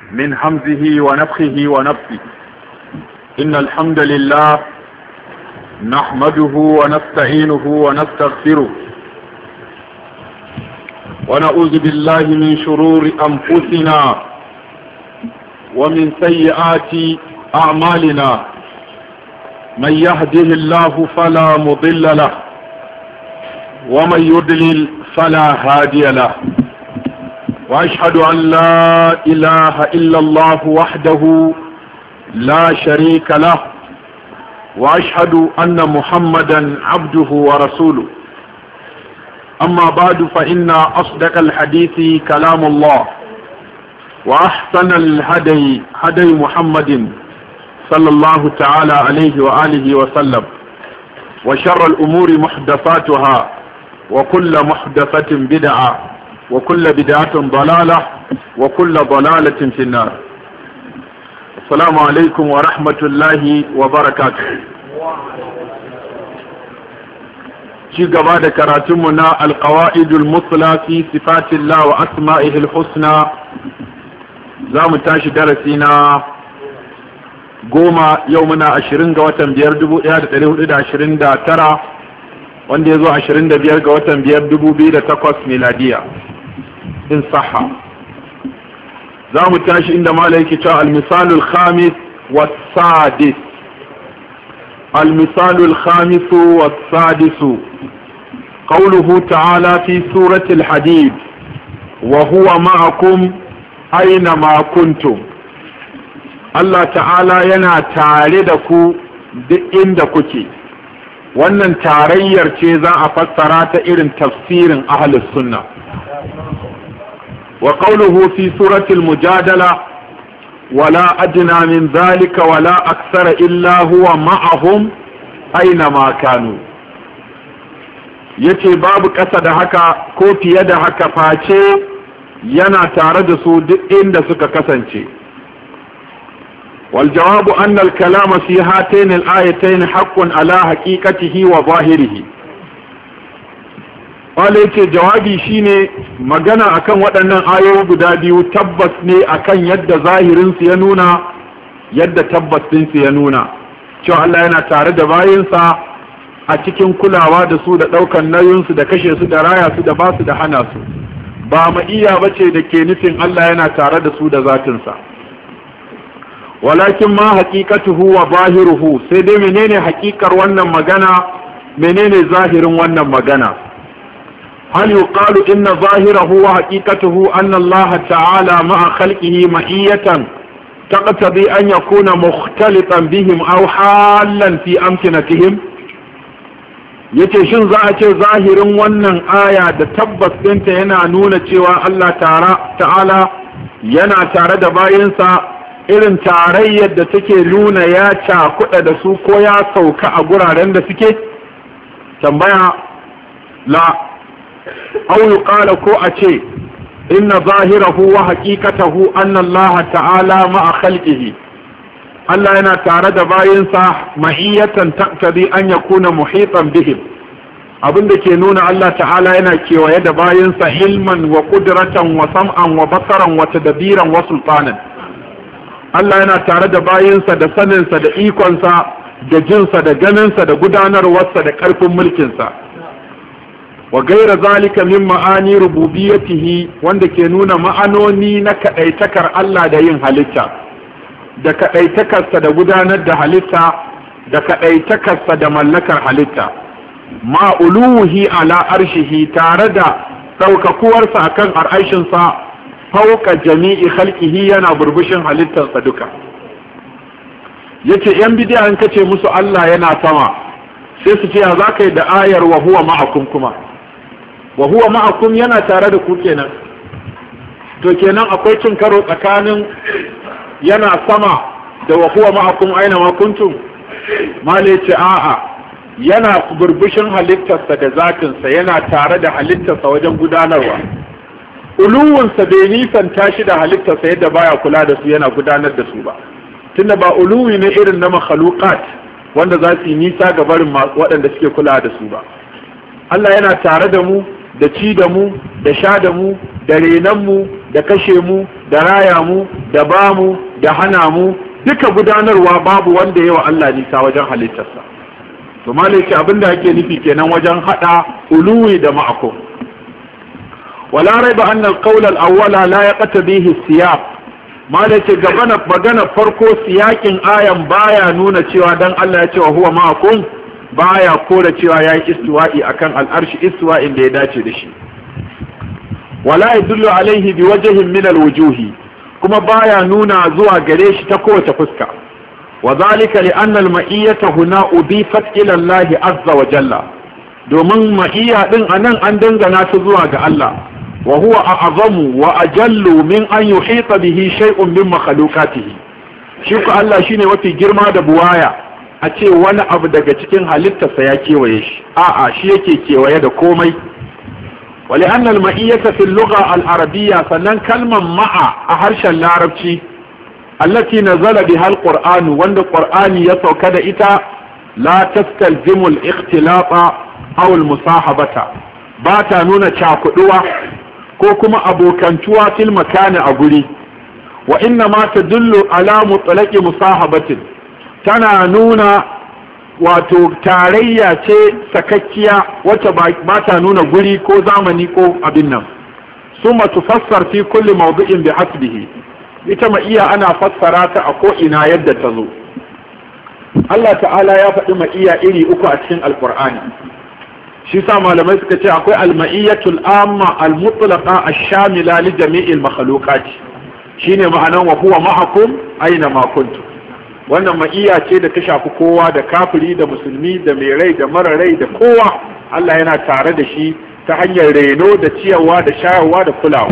من همزه ونفخه ونفثه. إن الحمد لله نحمده ونستعينه ونستغفره ونعوذ بالله من شرور أنفسنا ومن سيئات أعمالنا. من يهده الله فلا مضل له ومن يضلل فلا هادي له. وأشهد أن لا إله إلا الله وحده لا شريك له وأشهد أن محمدا عبده ورسوله. أما بعد فإن أصدق الحديث كلام الله وأحسن الهدي هدي محمد صلى الله تعالى عليه وآله وسلم. وشر الأمور محدثاتها وكل محدثة بدعة وكل بدعة ضلالة وكل ضلالة في النار. السلام عليكم ورحمة الله وبركاته. شيء قبادة كراتمنا القواعد المثلى في صفات الله وأسمائه الحسنى. زام تاشي درسينا goma yau muna 20 ga watan 5,1429 wanda ya zo 25 ga watan 5,2008 miladiya in saha. za mu tashi inda mala yake cewa al-misalul khamis was-sadis. al-misalul khamis was-sadis qawluhu ta'ala fi surati al-hadid wa huwa ma'akum aina ma kuntum. Allah ta'ala yana tare da ku duk inda kuke. Wannan tarayyar ce za a fassara ta irin tafsirin ahlus sunna. wa qawluhu fi surati al-mujadala wala adna min dhalika wala akthara illa huwa ma'ahum aina ma kanu. Yace babu ƙasa da haka ko fiye da haka face yana tare da su duk inda suka kasance. والجواب أن الكلام في هاتين الآيتين حق على حقيقته وظاهره. قال يتي جوابي شيني مغانا أكن ودنن آيو بدابيو تبس ني أكن يد ظاهر سينونا يد تبس سينونا. شو الله ينا تارد باينسا أتكين كلاوا da su da ɗaukan nauyinsu da kashe su da raya su da ba su da hana su. Ba ma iya bace da ke nufin Allah yana tare da su da zatinsa. walakin ma haqiqatuhu wa zahiruhu, sai dai menene haƙiƙar wannan magana, menene zahirin wannan magana. hal yuqalu inna zahirahu wa haqiqatuhu anna Allah ta'ala ma'a khalqihi ma'iyatan taqtadi an yakuna mukhtalitan bihim aw halan fi amkinatihim. yace shin za a ce zahirin wannan aya da tabbas ɗinta yana nuna cewa Allah ta'ala yana tare da bayinsa irin tarayyar da take nuna ya cakuɗa da su ko ya sauka a guraren da suke? Tambaya la. Aw yuqala ko a ce inna zahirahu wa haqiqatahu anna Allah ta'ala ma'a khalqihi. Allah yana tare da bayinsa ma'iyatan taqtadi an yakuna muhitan bihim. Abinda ke nuna Allah ta'ala yana kewaye da bayinsa ilman wa qudratan wa sam'an wa basaran wa tadbiran wa sultanan. Allah yana tare da bayinsa da saninsa da ikonsa da jinsa da ganinsa da gudanarwarsa da ƙarfin mulkinsa. Wa gaira zalika min ma'ani rububiyyatihi, wanda ke nuna ma'anoni na kaɗaitakar Allah da yin halitta, da kaɗaitakarsa da gudanar da halitta, da kaɗaitakarsa da mallakar halitta. Ma'uluhi ala arshihi, tare da ɗaukakuwarsa akan ar'ashinsa fauka jami'i khalqihi, yana burbushin halittarsa duka. Yace yan bidiya an kace musu Allah yana sama, sai su ce za ka yi da ayar wa huwa ma'akum, kuma wa huwa ma'akum yana tare da ku kenan. To kenan akwai cin karo tsakanin yana sama da wa huwa ma'akum aina ma kuntum. Mala yace a'a, yana burbushin halittarsa da zatinsa, yana tare da halittarsa wajen gudanarwa. Uluwunsa bai nisanta shi da halittarsa yadda baya kula da su yana gudanar da su ba, tunda ba uluwi ne irin na makhluqat wanda za su yi nisa ga barin waɗanda suke kula da su ba. Allah yana tare da mu, da ci da mu, da sha da mu, da renan mu, da kashe mu, da raya mu da bamu da hana mu duka gudanarwa babu wanda yawa Allah nisa wajen halittarsa. to malaki abinda ake nufi kenan wajen hada uluwi da ma'akum. wala raiba anna al-qawl al-awwala la yaqtadihi siyaq. malaki magana farko siyakin ayan baya nuna cewa dan Allah ya ce wa huwa ma'akum baya kora cewa yayi istiwa'i akan al-arshi istiwa'in da ya dace da shi. wala yadullu alaihi biwajhin min al-wujuhi, kuma baya nuna zuwa gare shi ta kowace fuska. وذلك لأن المئية هنا أضيفت إلى الله عز وجل domin ma'iyya din anan an dangana ta zuwa ga Allah wa huwa a'zamu wa ajallu min an yuhita bihi shay'un min makhluqatihi. shi ko Allah shine mafi girma da buwaya a ce wani abu daga cikin halittarsa ya kewaye shi, a'a shi yake kewaye da komai. wa li'anna al-ma'iyyata fi al-lugha al-arabiyya sannan kalmar ma'a a harshen larabci التي نزل بها القرآن وند القرآن يسوك إتا لا تستلزم الاختلاط أو المصاحبة باتا نونا شاكدوا كوكما أبو كنتوا في المكان أقولي وإنما تدل على مطلق مصاحبة تنا نونا wato tarayya ce sakakkiya wacce ba ta nuna guri ko zamani ko abin nan summa tufassar fi kulli mawdu'in bi hasbihi. ita ma'iya ana fassara ta a ko'ina yadda ta zo. Allah ta'ala ya faɗi ma'iya iri uku a cikin alƙur'ani. shi sa malamai suka ce akwai al-ma'iyyatul amma al-mutlaqa ash-shamila li jami'il makhluqat, shine ma'anan wa huwa ma'akum aina ma kuntum. wannan ma'iya ce da ta shafi kowa, da kafiri da musulmi da mai rai da mara rai da kowa. Allah yana tare da shi ta hanyar reno da ciyarwa da shayarwa da kulawa.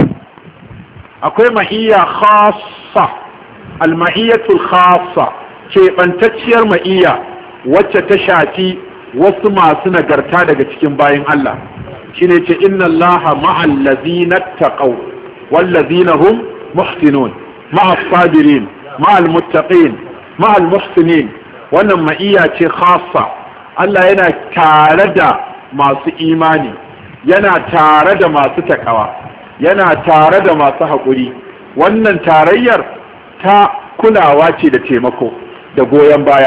akwai ma'iyya khassa, al-ma'iyyatul khassa, keɓantacciyar ma'iyya wacce ta shafi wasu masu nagarta daga cikin bayin Allah. shine ce inna Allaha ma'al ladzina taqaw wal ladzina hum muhsinun ma'as sabirin ma'al muttaqin ma'al muhsinin. wannan ma'iyya ce khassa. Allah yana tare da masu imani, yana tare da masu takawa, yana tare da masu haƙuri. wannan tarayyar ta kulawa ce da taimako da goyon baya.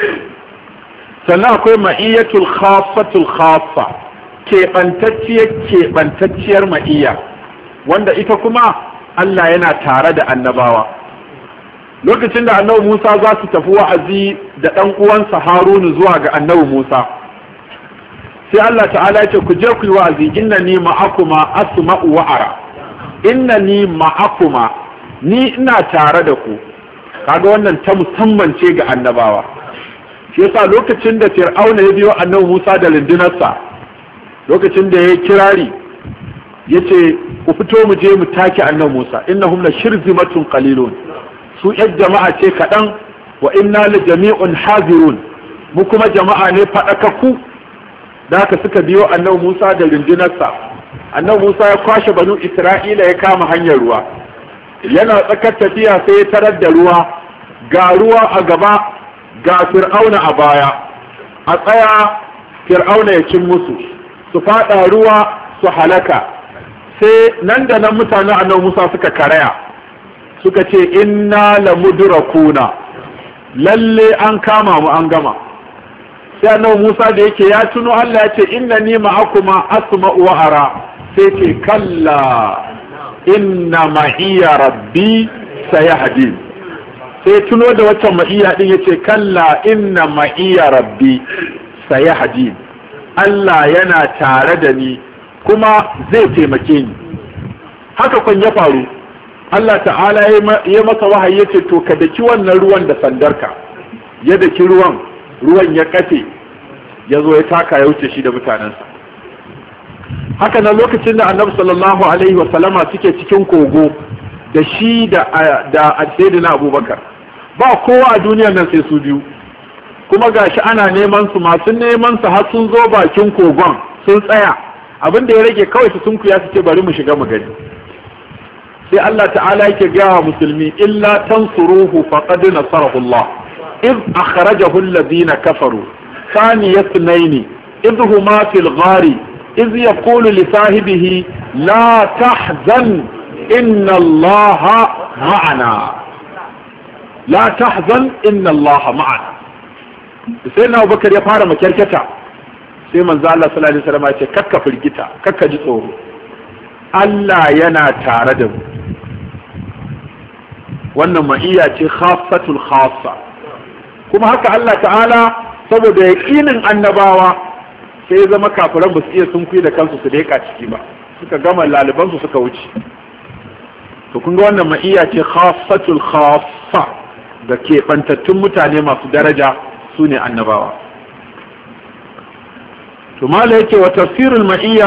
sannan akwai ma'iyyatul khassatul khassa, keɓantacciyar ma'iyya wanda ita kuma Allah yana tare da annabawa. lokacin da annabi Musa za su tafi wa'azi da ɗan uwansa Harunu zuwa ga annabi Musa, sai Allah ta'ala ya ce ku je ku yi wa'azi, innani ma'akuma asma'u wa ara. innani ma'akuma, ni ina tare da ku. kaga wannan ta musamman ce ga annabawa. shi yasa lokacin da Fir'auna ya biyo annabi Musa da rundunarsa, lokacin da ya kirari yace ku fito mu je mu take annabi Musa, innahum la shirzimatun qalilun, su yan jama'a ce kaɗan, wa inna la jami'un hazirun, mu kuma jama'a ne faɗakakku. da haka suka biyo annabi Musa da rundunarsa. annabi Musa ya kwashe banu Isra'ila ya kama hanyar ruwa. yana tsakar tafiya sai ya tarar da ruwa, ga ruwa a gaba ga Fir'auna a baya. a tsaya Fir'auna ya cin musu, su faɗa ruwa su halaka. sai nan da nan mutanen annabi Musa suka karaya, suka ce inna lamudrakuna, lalle an kama mu an gama. sai annabi Musa da yake ya tuno Allah ya ce innani ma'akuma asma'u wa ara, sai ce kalla inna ma'iya rabbi sayahdin. sai tuno da wacce ma'iya din yace kalla inna ma'iya rabbi sayahdin, Allah yana tare da ni kuma zai taimake ni. haka kun ya faru. Allah ta'ala ya masa wahayi yace to ka daki wannan ruwan da sandarka. ya daki ruwan ya kafe, ya zo ya taka ya wuce shi da mutanensa. haka nan lokacin da annabi sallallahu alaihi wa sallama suke cikin kogo da shi da sayyidina Abubakar, ba kowa a duniyar nan sai su biyu, kuma gashi ana neman su, masu neman su har sun zo bakin kogon sun tsaya, abin da ya rage kawai su sunkuya su ce bari mu shiga mu gani. sai Allah ta'ala yake gawa musulmi illa tansuruhu faqad nasarahu Allah إذ أخرجه الذين كفروا ثاني اثنين إذ هما في الغار إذ يقول لصاحبه لا تحزن inna allaha ma'ana la tahzan inna allaha ma'ana. sai na Abubakar ya fara makyarketa, sai manzo Allah sallallahu alaihi wasallam ya ce kakka firgita, kakka ji tsoro, Allah yana tare da mu. wannan ma'iyya ce khassatul khassa. kuma haka Allah ta'ala saboda yaqinin annabawa sai ya zama kafiran ba su iya sunkuyi da kansu su leka ciki ba, suka gama laliban su suka wuce. to kun ga wannan ma'iyya ce khassatul khassa da ke bantattun mutane masu daraja su ne annabawa. to mala yake wa tafsirul ma'iyya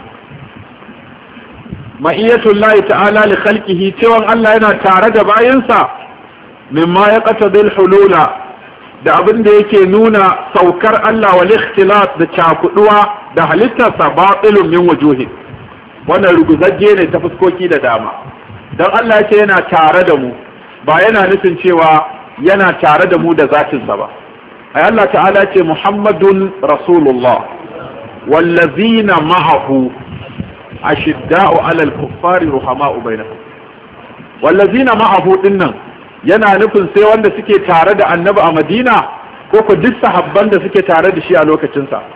ma'iyyatul lahi ta'ala li khalqihi, cewa Allah yana tare da bayansa, mimma ya qatadil hulula, da abin da yake nuna saukar Allah wal ikhtilat da cakuduwa da halittarsa, batilun min wujuhi, wannan ruguzajje ne ta fuskoki da dama. dan Allah yake yana tare da mu, ba yana nufin cewa yana tare da mu da zatinsa ba. ai Allah ta'ala ce Muhammadun Rasulullah wallazina ma'ahu ashidda'u 'alal kuffari ruhama'u bainahum. wallazina ma'ahu dinnan yana nufin sai wanda suke tare da Annabi a Madina, ko ko duk sahabban da suke tare da shi a lokacin sa.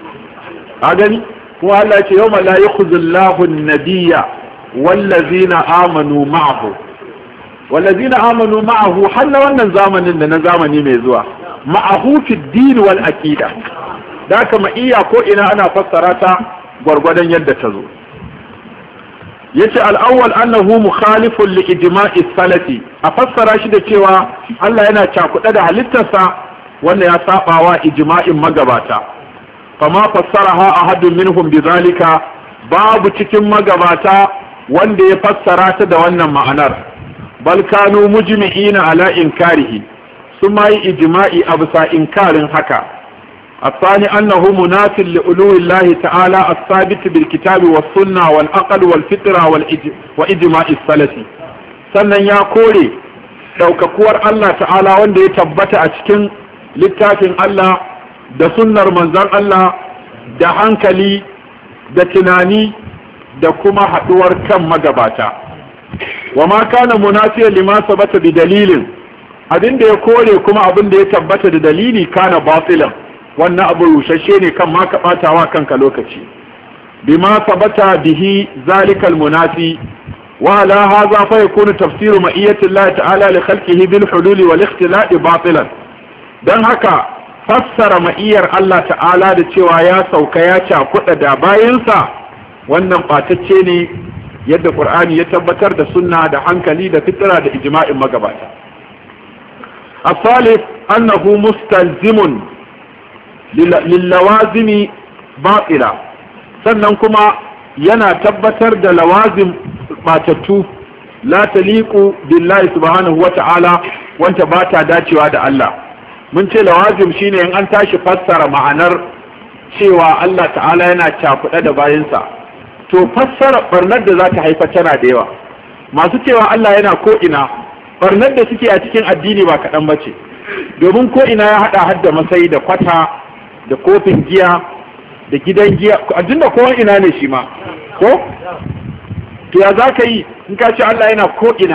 a gani kuma Allah ya ce yawma la yakhuzullahu an-nabiyya wallazina amanu ma'ahu. wallazina amanu ma'ahu har na wannan zamanin da na zamani mai zuwa, ma'ahu fi din wal aqida. da kama iya ko ina ana fassara ta gwargwadon yadda ta zo. yace al-awwal annahu mukhalifun li ijma'i salafi, a fassara shi da cewa Allah yana cakuɗa da halittarsa, wanda ya sabawa ijma'in magabata. fama fassaraha ahadun minhum bidhalika, babu cikin magabata wanda ya fassara ta da wannan ma'anar. bal kanu mujmi'ina ala inkarihi, sun ma yi ijma'i a bisa inkarin haka. الثاني أنه مناف لعلو الله تعالى الثابت بالكتاب والسنة والعقل والفطرة وإجماع السلف. sannan ya kore ɗaukakuwar Allah ta'ala wanda ya tabbata a cikin littafin Allah da sunnar manzon Allah da hankali da tunani da kuma haɗuwar kan magabata. wa ma kana munafiyan lima sabata bi dalilin, abinda ya kore kuma abinda ya tabbata da dalili kana batilan, wannan abu rushashe ne, kan ma ka batawa kanka lokaci. bima sabata bihi zalikal munafi, wa la hadha fa yakunu tafsiru ma'iyyati Allah ta'ala li khalqihi bil hulul wal ikhtilaq batilan. dan haka fassara ma'iyyar Allah ta'ala da cewa ya sauka ya cakuɗa da bayansa, wannan batacce ne yadda Qur'ani ya tabbatar da sunna da hankali da fitra da ijma'in magabata. الثالث أنه مستلزم lillawazimi batila, sannan kuma yana tabbatar da lawazim batattu, la taliqu billahi subhanahu wata'ala, wanda ba ta dacewa da Allah. mun ce lawazim shine in an tashi fassara ma'anar cewa Allah ta'ala yana cakuɗa da bayansa, to fassara barnar da za ta haifa tana da yawa. masu cewa Allah yana ko ina, barnar da suke a cikin addini ba kaɗan bace, domin ko ina ya haɗa hadda masai da kwata da kofin giya da gidan giya, abinda kowa ina ne shi ma ko? to ya za ka yi in ka ce Allah yana ko ina?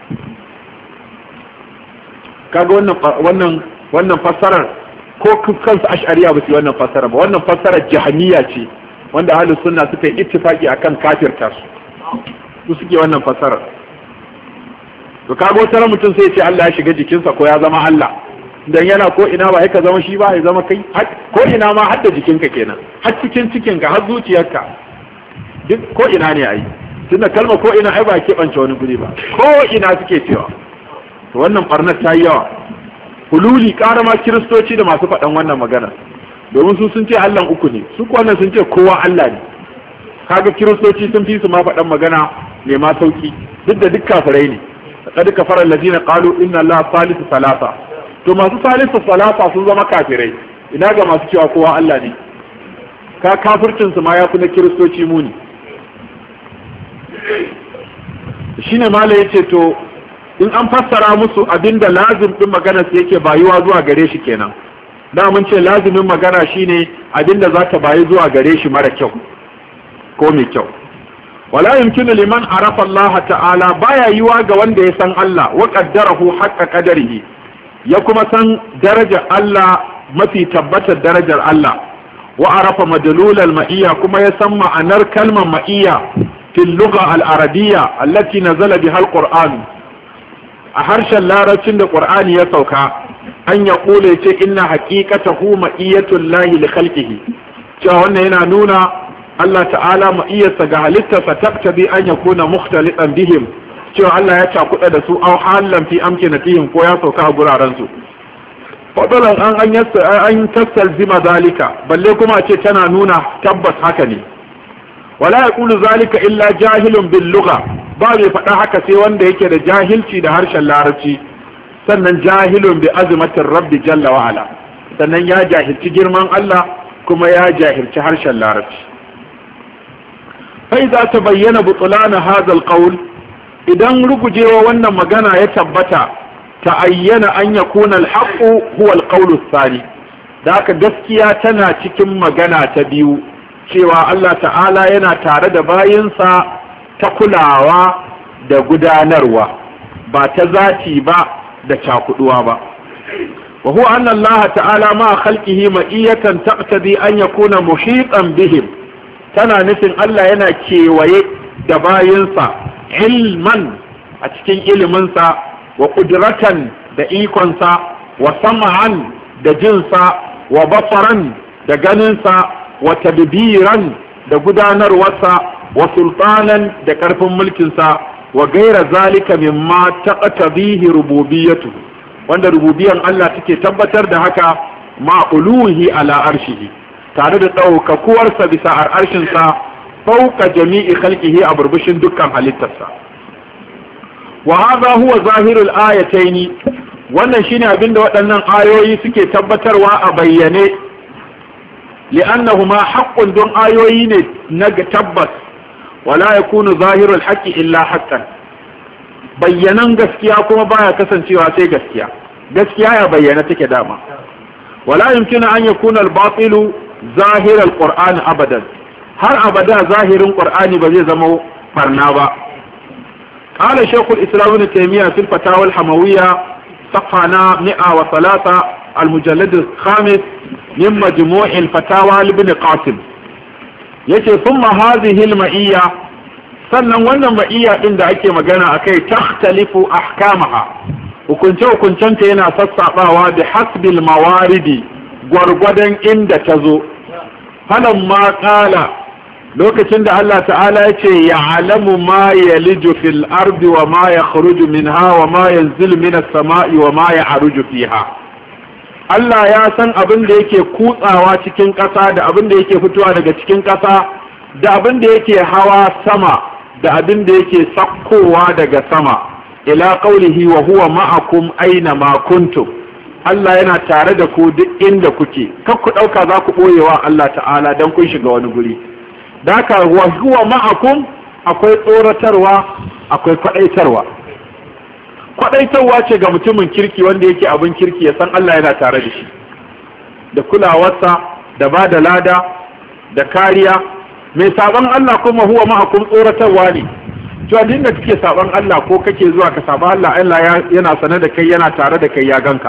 kaga wannan fassarar ko kansu ash'ariya ba su yi wannan fassarar ba. wannan fassarar jahmiya ce, wanda ahlus sunna suka yi ittifaki akan kafirta su suke wannan fassarar. to kaga wata mutum sai ya ce Allah ya shiga jikinsa ko ya zama Allah, dan yana ko ina ba ka zama shi ba, ya zama kai. ko ina ma har da jikinka kenan, har cikin cikinka, har zuciyarka, duk ko ina ne ai. tunda kalma ko ina ai ba keɓance wani guri ba, ko ina suke cewa. to wannan barnar ta yi yawa. hululi karama kiristoci da masu faɗan wannan magana, domin su sun ce Allah uku ne, su wannan sun ce kowa Allah ne. kaga kiristoci sun fi su ma faɗan magana ne ma sauki, duk da duk kafirai ne. qad kafara allazina qalu inna allaha salisu salasa. to masu salisu salasa sun zama kafirai, ina ga masu cewa kowa Allah ne? kafircin su ma ya fi na kiristoci muni. shine mala yace to in an fassara musu abinda lazim din magana su yake bayuwa zuwa gare shi kenan. da mun ce lazimin magana shine abinda za ta bayi zuwa gare shi mara kyau ko mai kyau. wala yumkinu liman arafa Allah ta'ala baya yiwa ga wanda ya san Allah wa qaddarahu haqqa qadarihi ya kuma san darajar Allah mafi tabbatar darajar Allah wa arafa madlul al-ma'iyya kuma ya san ma'anar kalmar ma'iyya fil lugha al-arabiyya allati nazala biha al-Qur'an a harshen larabcin da Qur'ani ya sauka an ya kule ce inna haqiqatahu ma'iyatul lahi li khalqihi cewa wannan yana nuna Allah ta'ala ma'iyarsa ga halittarsa taktabi an yakuna mukhtalitan bihim cewa Allah ya cakuɗa da su au halan fi amkinatihim ko ya sauka a guraren su fadalan an tastalzima zalika balle kuma ce tana nuna tabbas haka ne wala yaqulu zalika illa jahilun bil lugha ba mai faɗa haka sai wanda yake da jahilci da harshen larabci sannan jahilun bi azmatir rabbi jalla wa ala sannan ya jahilci girman Allah kuma ya jahilci harshen larabci fa idza tabayyana butlan hadha alqawl idan rugujewa wannan magana ya tabbata ta'ayyana an yakuna alhaqqu huwa alqawl athani da haka gaskiya tana cikin magana ta biyu cewa Allah ta'ala yana tare da bayinsa ta kulawa da gudanarwa ba ta zati ba da cakuduwa ba wa huwa anna Allah ta'ala ma khalqihi ma'iyatan taqtadi an yakuna muhitan bihim tana nufin Allah yana kewaye da bayinsa ilman a cikin iliminsa wa qudratan da ikonsa wa sam'an da jinsa wa basaran da ganinsa wa tadbiran da gudanarwarsa wa sultanan da karfin mulkinsa wa gaira zalika mimma taqtabihi rububiyyatu wanda rububiyan Allah take tabbatar da haka ma uluhi ala arshihi tare da daukakuwarsa bisa arshinsa fauka jami'i khalqihi a burbushin dukkan halittarsa wa hadha huwa zahirul ayataini wannan shine abinda waɗannan ayoyi suke tabbatarwa a bayyane li'annahuma haqqun don ayoyi ne na tabbas wala yakunu zahirul haqqi illa haqqan bayyanan gaskiya kuma baya kasancewa sai gaskiya gaskiya ya bayyana take dama wala yumkinu an yakuna al-batilu zahir al-qur'an abadan har abada zahirin qur'ani ba zai zama barna ba qala shaykhul islam ibn taymiyyah fil fatawa al-hamawiyya safhana 103 al-mujallad al-khamis min majmu' al-fatawa ibn qasim yace thumma hadhihi al-ma'iyya sannan wannan ma'iyya din da ake magana akai takhtalifu ahkamaha hukunce-hukuncenta yana sassaɓawa da hasbil mawaridi gwargwadon inda ta zo halin ma ƙala lokacin da Allah ta'ala ya ce ya alamu ma ya liju fil ardi wa ma ya kharuju min ha wa ma ya zilu min sama'i wa ma ya aruju fiha Allah ya san abin da yake kutsawa cikin ƙasa da abin da yake fitowa daga cikin ƙasa da abin da yake hawa sama da abin da yake sakkowa daga sama ila qawlihi wa huwa ma'akum aina ma kuntum Allah yana tare da ku duk inda kuke kar ku dauka za ku boyewa Allah ta'ala dan kun shiga wani guri daka wa huwa ma'akum akwai tsoratarwa akwai kwadaitarwa ce ga mutumin kirki wanda yake abin kirki ya san Allah yana tare da shi da kulawarsa da bada lada da kariya mai saban Allah kuma huwa ma'akum tsoratarwa ne cewa dinda kake saban Allah ko kake zuwa ka saba Allah Allah yana sanar da kai yana tare da kai ya ganka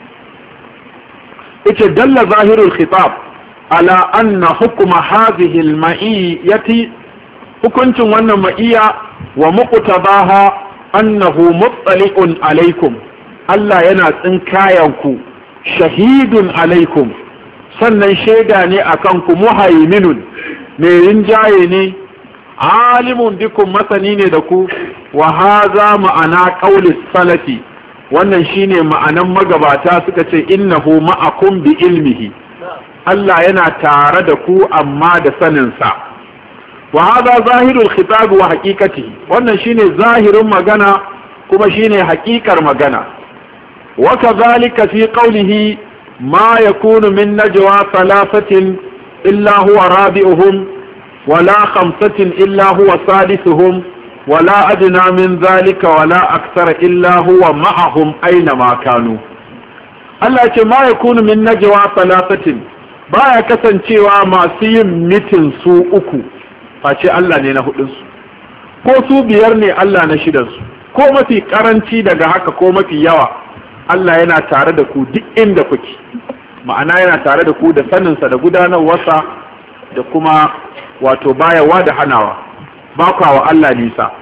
yace dalla zahirul khitab ala anna hukma hadhihi al-ma'iyyati hukuncin wannan ma'iyya wa muqtabaha annahu muttali'un alaikum Allah yana tsinkayan ku shahidun alaikum sannan shaida ne akan ku muhaiminun mai rinjaye ne alimun bikum masani ne da ku wa haza ma'ana qaulis salafi wannan shine ma'anan magabata suka ce innahu ma'akum bi ilmihi Allah yana tare da ku amma da sanin sa wa haza zahirul khitab wa haqiqatihi wannan shine zahirin magana kuma shine haqiqar magana wa kadhalika fi qawlihi ma yakunu min najwa thalathatin illa huwa rabi'uhum ولا خمسة إلا هو سادسهم ولا أدنى من ذلك ولا أكثر إلا هو معهم أينما كانوا Allah ce ma ya kunu min najwa salasatin baya kasancewa masu yin mitin su uku face Allah ne na hudunsu ko su biyar ne Allah na shidansu, ko mafi karanci daga haka ko mafi yawa Allah yana tare da ku duk inda kuke, ma'ana yana tare da ku da saninsa da gudanarwarsa da kuma wato bayarwa da hanawa, ba wa Allah nisa.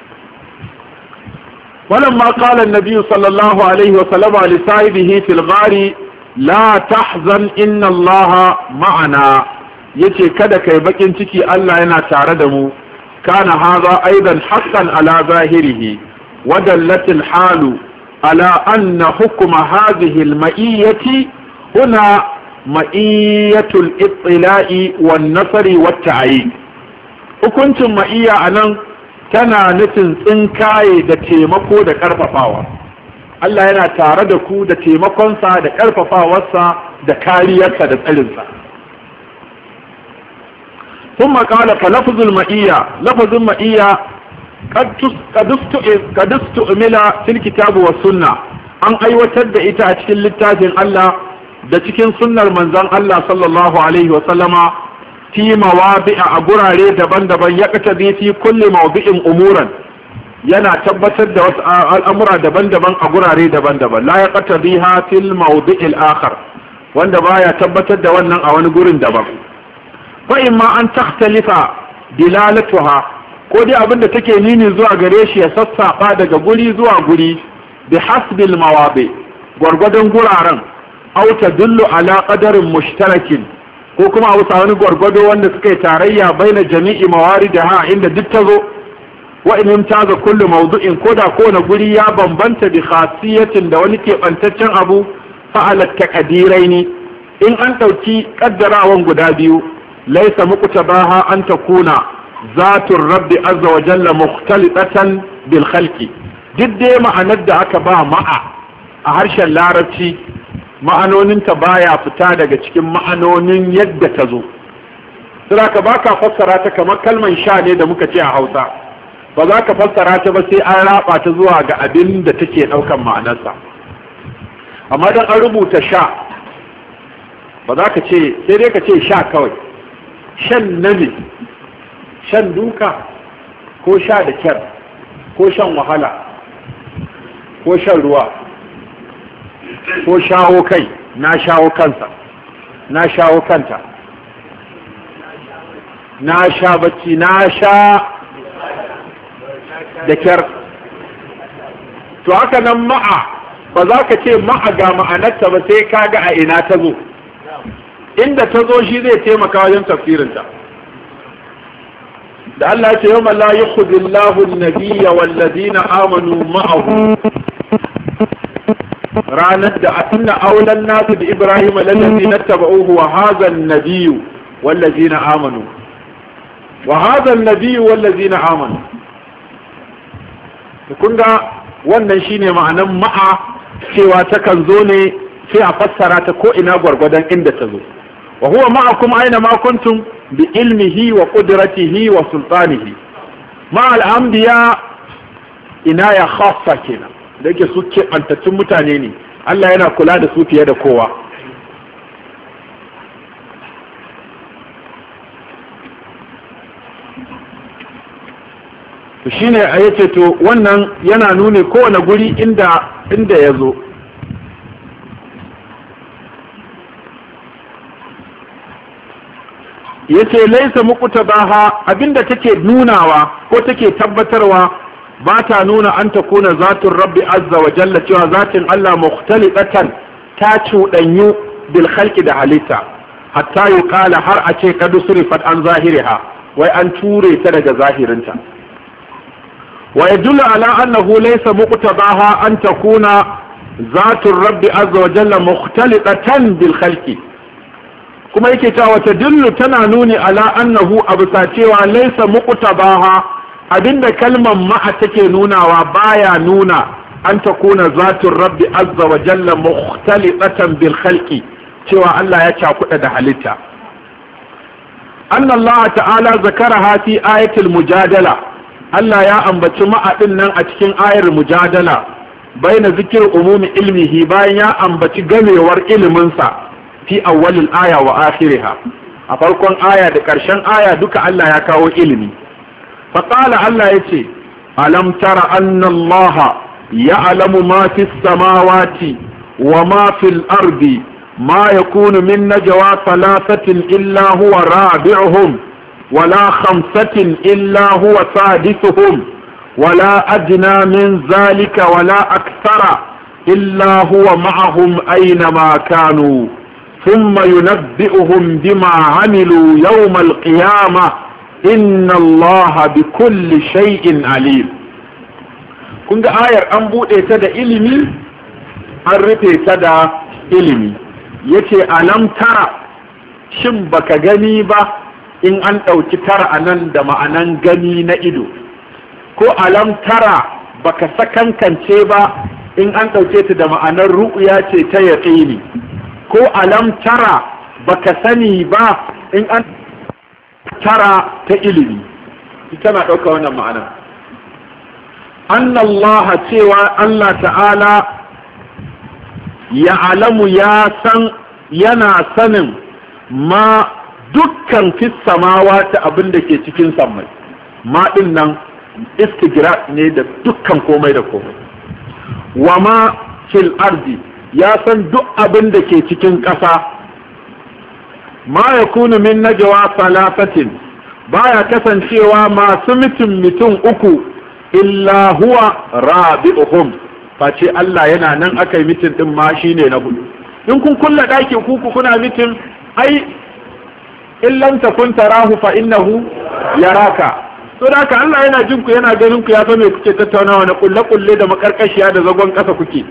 ولما قال النبي صلى الله عليه وسلم لصاحبه في الغار لا تحزن إن الله معنا yace kada kai bakin ciki Allah yana tare da mu, kana haza aidan haqqan ala zahirihi wa dallatil halu ala anna hukma hadhihi al-ma'iyyati huna ma'iyyatul ittila'i wan nasri wat ta'yin. Hukuncin ma'iyya anan tana nufin tsinkaye da taimako da karfafawa. Allah yana tare da ku da taimakonsa da karfafawarsa da kariyarsa da tsarinsa. ثم قال فلفظ المئية لفظ المئية قد استعمل في الكتاب والسنة an aiwatar da ita a cikin littafin Allah da cikin sunnar manzon Allah sallallahu alaihi wa sallama fi mawabi'a a gurare daban-daban ya katabi fi kulli mawdi'in umuran, yana tabbatar da wasu al'amura daban-daban a gurare daban-daban, la ya katabiha fil mawdi'il akhar, wanda baya tabbatar da wannan a wani gurin daban. fa imma an takhtalifa dilalatuha, ko dai abinda take nuni zuwa gare shi ya sassaba daga guri zuwa guri bi hasbil mawabi, gwargwadon guraren, aw tadullu ala qadarin mushtarakin, ko kuma a wasa wani gwargwado wanda suka yi tarayya baina jami'i mawaridaha inda duk ta zo, wa in imtaza kullu mawdu'in, ko da kowane guri ya bambanta bi khasiyatin da wani keɓantaccen abu, fa'ala taqdiraini, in an ɗauki kaddarawan guda biyu, laisa muqtabaha an takuna zatur rabbi azza wa jalla mukhtalifatan bil khalqi, duk dai ma'anar da aka ba ma'a a harshen larabci ma'anoninta baya fita daga cikin ma'anonin yadda ta zo. Saboda ba ka fassara ta kamar kalman sha ne da muka ce a Hausa, ba za ka fassara ta ba sai an raba ta zuwa ga abin da take ɗaukan ma'anarsa. Amma dan an rubuta sha, ba za ka ce, sai dai ka ce sha kawai. Shan nami, shan duka, ko sha da kyar, ko shan wahala, ko shan ruwa, ko shawo kai, na shawo kansa, na shawo kanta, na sha bacci, na sha da kyar. To haka nan ma'a, ba za ka ce ma'a ga ma'anarta ba sai ka ga a ina ta zo, inda ta zo shi zai taimaka wajen tafsirinta. Da Allah ce yau la yukhzillahu an-nabiyya wal-ladina amanu ma'ahu, ranar da atunna aulan nasu da Ibrahim lallazina tabauhu wa hadha an-nabiyyu wal-ladina amanu, wa hadha an-nabiyyu wal-ladina amanu. Kun ga wannan shine ma'anan ma'a, cewa takan zo ne sai a fassara ta ko ina gwargwadon inda ta zo. wa huwa ma'akum aina ma kuntum bi ilmihi wa qudratihi wa sultanihi. ma al-anbiya inaya khassa kenan, da yake su keɓantattun mutane ne, Allah yana kula da su fiye da kowa. shine yace to wannan yana nuni kowane guri inda ya zo. yace laisa muqtabaha, abinda take nunawa ko take tabbatarwa ba ta nuna an takuna zatur rabbi azza wa jalla, cewa zatin Allah mukhtalifatan ta cuɗanyu bil khalqi da halitta, hatta yuqala har a ce kad surifat an zahiriha, wai an ture ta daga zahirinta. wa yadullu ala annahu laysa muqtabaha an takuna zatur rabbi azza wa jalla mukhtalifatan bil khalqi, kuma yake cewa wata dillu tana nuni ala annahu abusa cewa laysa muqtabaha, abinda kalmar ma'a take nunawa baya nuna an takuna zatur rabbi azza wa jalla mukhtalifatan bil khalqi, cewa Allah ya cakuɗa da halitta. anna Allah ta'ala zakaraha fi ayatil mujadala, Allah ya ambaci ma'a din nan a cikin ayar mujadala, baina zikir umumi ilmihi, bayan ya ambaci gamewar iliminsa fi awwalil aya wa akhiriha, a farkon aya da ƙarshen aya duka Allah ya kawo ilimi. فقال الله يتي ألم تر أن الله يعلم ما في السماوات وما في الأرض ما يكون من نجوى ثلاثة إلا هو رابعهم ولا خمسة إلا هو سادسهم ولا أدنى من ذلك ولا أكثر إلا هو معهم أينما كانوا ثم ينبئهم بما عملوا يوم القيامة إن الله بكل شيء عليم. كنت آية أنبوء تدى إلمي الرفي تدى إلمي يتي ألم ترى شمبك غنيبة in an ɗauki tara a nan da ma'anan gani na ido ko alam tara baka sakankance ba in an ɗauke ta da ma'anar ru'ya ce ta yaƙini ko alam tara baka sani ba in an tara ta ilimi ita na ɗauka wannan ma'anar annallaha cewa Allah ta'ala ya alamu ya san yana sanin ma dukkan fis samawa ta abin da ke cikin sammai ma din nan istigra ne da dukkan komai da komai wa ma fil ardi ya san duk abin da ke cikin ƙasa ma yakunu min najwa salasatin baya kasancewa masu mutum uku illa huwa rabi'uhum face Allah yana nan akai mitin din ma shine na hudu in kun kulla daki ku kuna mitin ai in lam takun tarahu fa innahu yaraka to da haka Allah yana jin ku yana ganin ku ya san me kuke tattaunawa na kulle da makarkashiya da zagon kasa kuke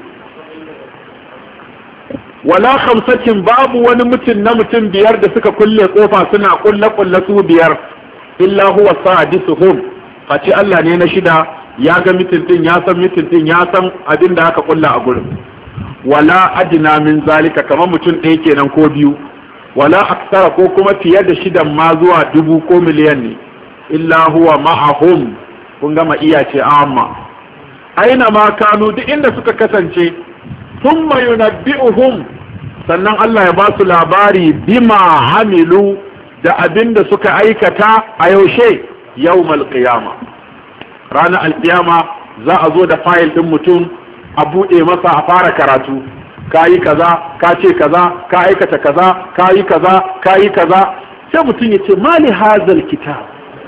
wala khamsatin babu wani mutum na mutum biyar da suka kulle kofa suna kulle su biyar illa huwa sadisuhum face Allah ne na shida ya ga mutum din ya san mutum din ya san abin da aka kulla a gurin wala adna min zalika kamar mutum ɗaya kenan ko biyu wala aksara ko kuma fiye da shidan ma zuwa 1000 ko miliyan ne illa huwa ma'ahum kun gama iya ce amma aina ma kanu duk inda suka kasance thumma yunabbi'uhum sannan Allah ya ba su labari bima hamilu da abinda suka aikata a yaushe yawmal qiyama ranar alqiyama za a zo da fayil din mutum a bude masa a fara karatu kayi kaza ka ce kaza ka aikata kaza kayi kaza sai mutum ya ce mali hazal kitab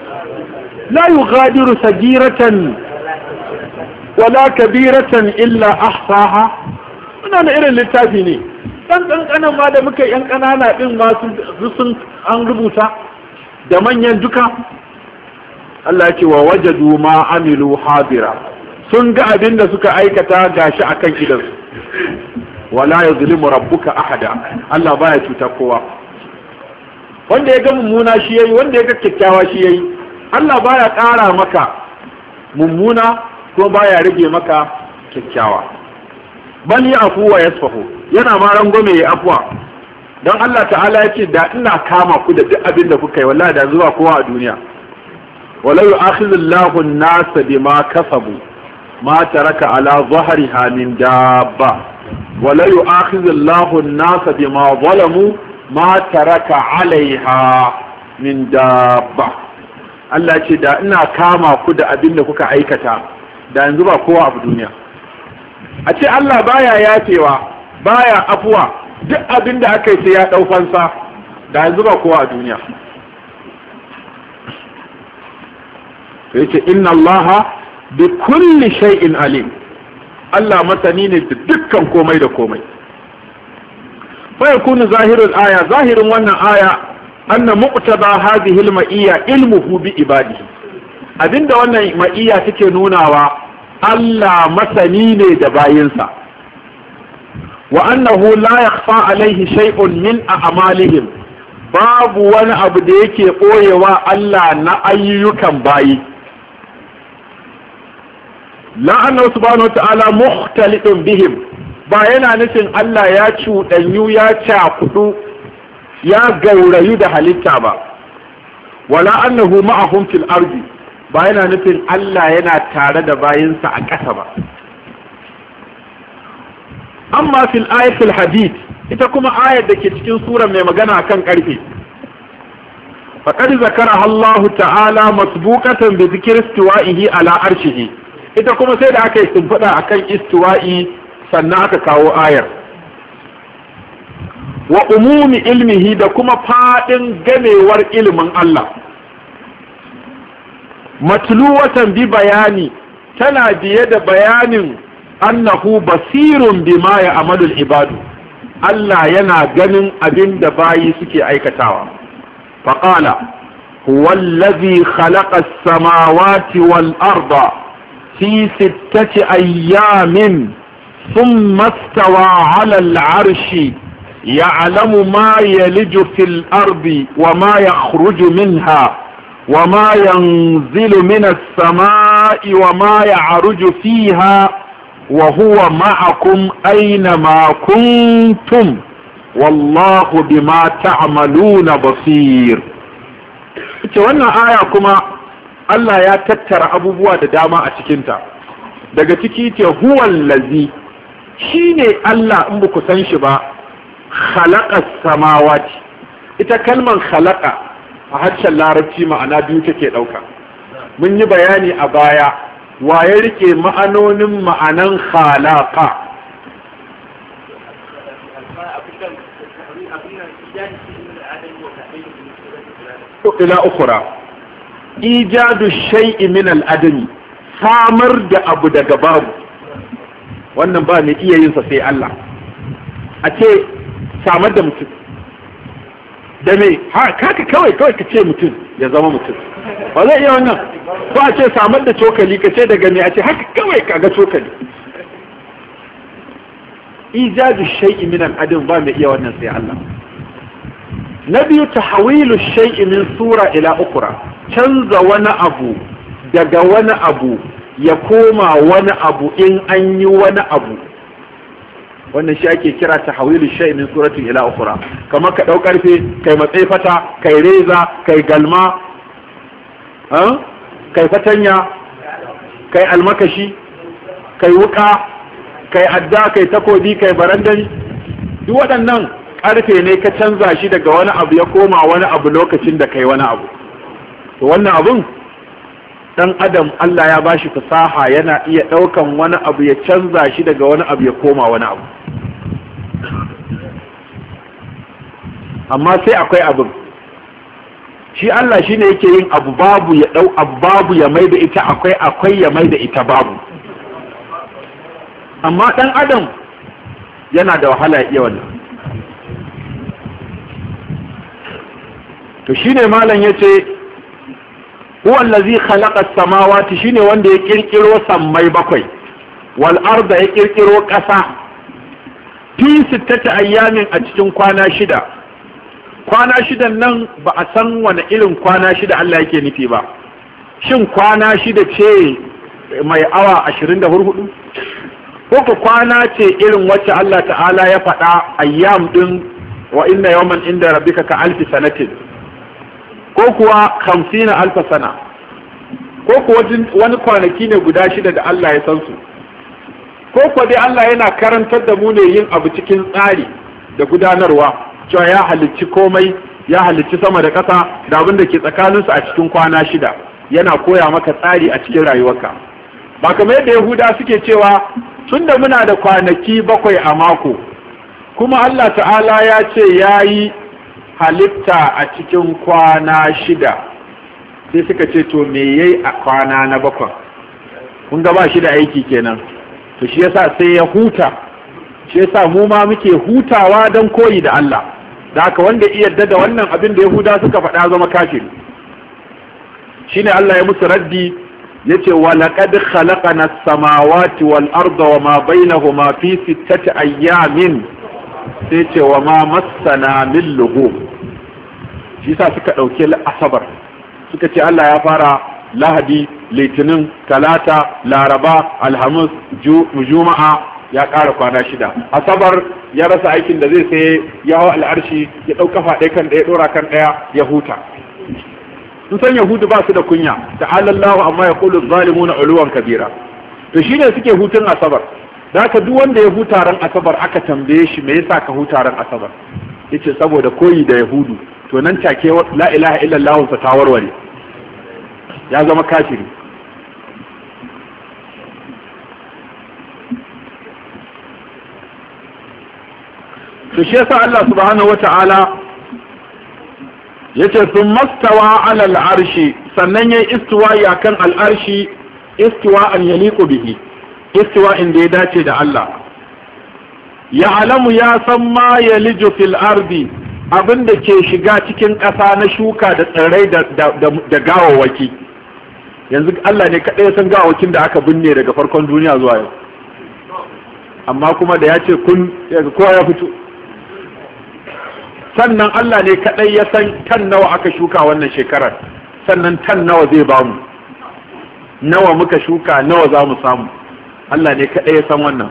la yughadiru sagiratan wala kabiratan illa ahsaha wannan irin littafi ne dan kankanan ma da muka yan kanana din ma sun an rubuta da manyan duka Allah ya ce wa wajadu ma amilu hadira sun ga abin da suka aikata gashi akan idansu wala yazlimu rabbuka ahada Allah baya cuta kowa wanda ya ga mummuna shi yayi wanda ya ga kyakkyawa shi yayi Allah baya ƙara maka mummuna ko baya rage maka kyakkyawa bal ya'fu wa yasfahu yana ma rangwame ya afwa dan Allah ta'ala ya ce da ina kama ku da duk abin da kuka yi wallahi da zuwa kowa a duniya wala yu'akhidullahu an-nasa bima kasabu ma taraka ala dhahriha min dabba ولا يؤاخذ الله الناس بما ظلموا ما ترك عليها من دابة Allah ce da ina kama ku da abin da kuka aikata da yanzu ba kowa a duniya a ce Allah baya yafewa baya afuwa duk abin da aka yi sai ya dau fansa da yanzu ba kowa a duniya sai ce inna Allah bi kulli shay'in alim Allah masani ne da dukkan komai da komai fa yakunu zahirul aya zahirin wannan aya anna muqtada hadhihi al-ma'iyya ilmuhu bi ibadihi abinda wannan ma'iyya take nunawa Allah masani ne da bayinsa wa annahu la yakhfa alayhi shay'un min a'malihim babu wani abu da yake koyewa Allah na ayyukan bayi la'annahu subhanahu wata'ala mukhtalidun bihim ba yana nufin Allah ya cuɗanyu ya cakudu ya gaurayu da halitta ba wala annahu ma'ahum fil ardi ba yana nufin Allah yana tare da bayinsa a ƙasa ba amma fil ayatul hadid ita kuma ayar da ke cikin sura mai magana akan ƙarfe faqad zakaraha Allah ta'ala masbuqatan bi dhikri istiwa'ihi ala arshihi, ita kuma sai da aka yi shimfiɗa akan istiwa'i sannan aka kawo ayar. Wa umumi ilmihi, da kuma faɗin gamewar ilimin Allah. Matluwatan bi bayani, tana biye da bayanin annahu basirun bima ya amalul ibadu, Allah yana ganin abin da bayi suke aikatawa. Faqala huwa allazi khalaqa as-samawati wal arda fi 6 ayyamin thumma istawa 'ala al-'arshi ya'lamu ma yaliju fil ardi wa ma yakhruju minha wa ma yanzilu minas samai wa ma ya'ruju fiha wa huwa ma'akum aynama kuntum wallahu bima ta'maluna basir. Ce wannan aya kuma Allah ya tattara abubuwa da dama a cikinta. Daga ciki ce huwal ladzi, shine Allah in ba ku san shi ba, khalaqa samawati. Ita kalmar khalaqa a harshen larabci ma'ana biyu take dauka. Mun yi bayani a baya wa ya rike ma'anonin ma'anan khalaqa. ila ukhra, ijadu shay'i min al-adami, samar da abu daga babu. Wannan ba mai iya yin sa sai Allah. A ce samar da mutum da me kaka kawai ka ce mutum ya zama mutum, ba zai iya wannan. Ko a ce samar da cokali, ka ce daga me, a ce haka kawai ka ga cokali. Ijadu shay'i min al-adam, ba mai iya wannan sai Allah. Na biyu, tahwilu shay'i min sura ila ukra, canza wani abu daga wani abu ya koma wani abu in an yi wani abu. Wannan shi ake kira tahwilu shay'i min surati ila ukra. Kamar ka dau karfe kai matsayi fata, kai reza, kai galma, kai fatanya, kai almakashi, kai wuka, kai adda, kai takobi, kai barandani. Duk waɗannan ƙarfe ne ka canza shi daga wani abu ya koma wani abu lokacin da kai wani abu. To wannan abun dan adam Allah ya bashi fasaha, yana iya ɗaukan wani abu ya canza shi daga wani abu ya koma wani abu. Amma sai akwai abin, shi Allah shine yake yin abu babu ya ɗau abu babu ya mai da ita akwai ya mai da ita babu. Amma dan adam yana da wahala ya iya wannan. To shine malam yace huwa allazi khalaqa as-samawati, shine wanda ya kirkiro sammai bakwai, wal arda ya kirkiro ƙasa, fi 6 ayyamin, a cikin kwana 6. Kwana 6 nan ba a san wani irin kwana 6 Allah yake nufi ba. Shin kwana 6 ce mai awa 24, ko ko kwana ce irin wacce Allah ta'ala ya faɗa ayyam din wa inna yawman inda rabbika ka alfi sanatin, ko kuwa 50,000 sana, ko kuwa wani kwanaki ne guda 6 da Allah ya san su, ko kuwa dai Allah yana karantar da mu ne yin abu cikin tsari da gudanarwa, cewa ya halicci komai, ya halicci sama da ƙasa da abin da ke tsakaninsu a cikin kwana 6, yana koya maka tsari a cikin rayuwarka. Ba kamar yadda Yahuda suke cewa tunda muna da kwanaki 7 a mako, kuma Allah ta'ala ya ce ya yi halitta a cikin kwana 6, sai suka ce to me yayi a kwana na 7? Kun ga ba shi da aiki kenan. To shi yasa sai ya huta, shi yasa mu ma muke hutawa don koyi da Allah. Da haka wanda iya yarda da wannan abin da Yahuda suka faɗa zama kafiri. Shine Allah ya musu raddi, yace wa laqad khalaqana as-samawati wal arda wa ma bainahuma fi 6 ayyamin, sai ce wa ma massana min lughub. Shi sa suka dauke asabar, suka ce Allah ya fara lahadi, litinin, talata, laraba, alhamis, juma'a, ya ƙara kwana 6. Asabar ya rasa aikin da zai sai ya hau al'arshi, ya ɗau kafa ɗaya kan ɗaya, ɗora kan ɗaya, ya huta. Sun san Yahudu ba su da kunya, ta'alallahu amma ya qulu zalimuna uluwan kabira. To shine suke hutun asabar. Da haka duk wanda ya huta ran asabar aka tambaye shi me yasa ka huta ran asabar, yace saboda koyi da Yahudu. to nan take la ilaha illallah sa ta warware, ya zama kafiri. to shi yasa Allah subhanahu wata'ala yace sun mastawa ala al'arshi, sannan yayi istiwa'i akan al'arshi, istiwa'an yaliqu bihi, istiwa'in da ya dace da Allah. Ya'lamu ya san ma yaliju fil ardi, abinda ke shiga cikin ƙasa na shuka da tsirrai da gawawaki. Yanzu Allah ne kaɗai ya san gawawakin da aka binne daga farkon duniya zuwa yau, amma kuma da ya ce kun kowa ya fito. Sannan Allah ne kaɗai ya san tan nawa aka shuka wannan shekarar, sannan tan nawa zai bamu, nawa muka shuka nawa za mu samu. Allah ne kaɗai ya san wannan.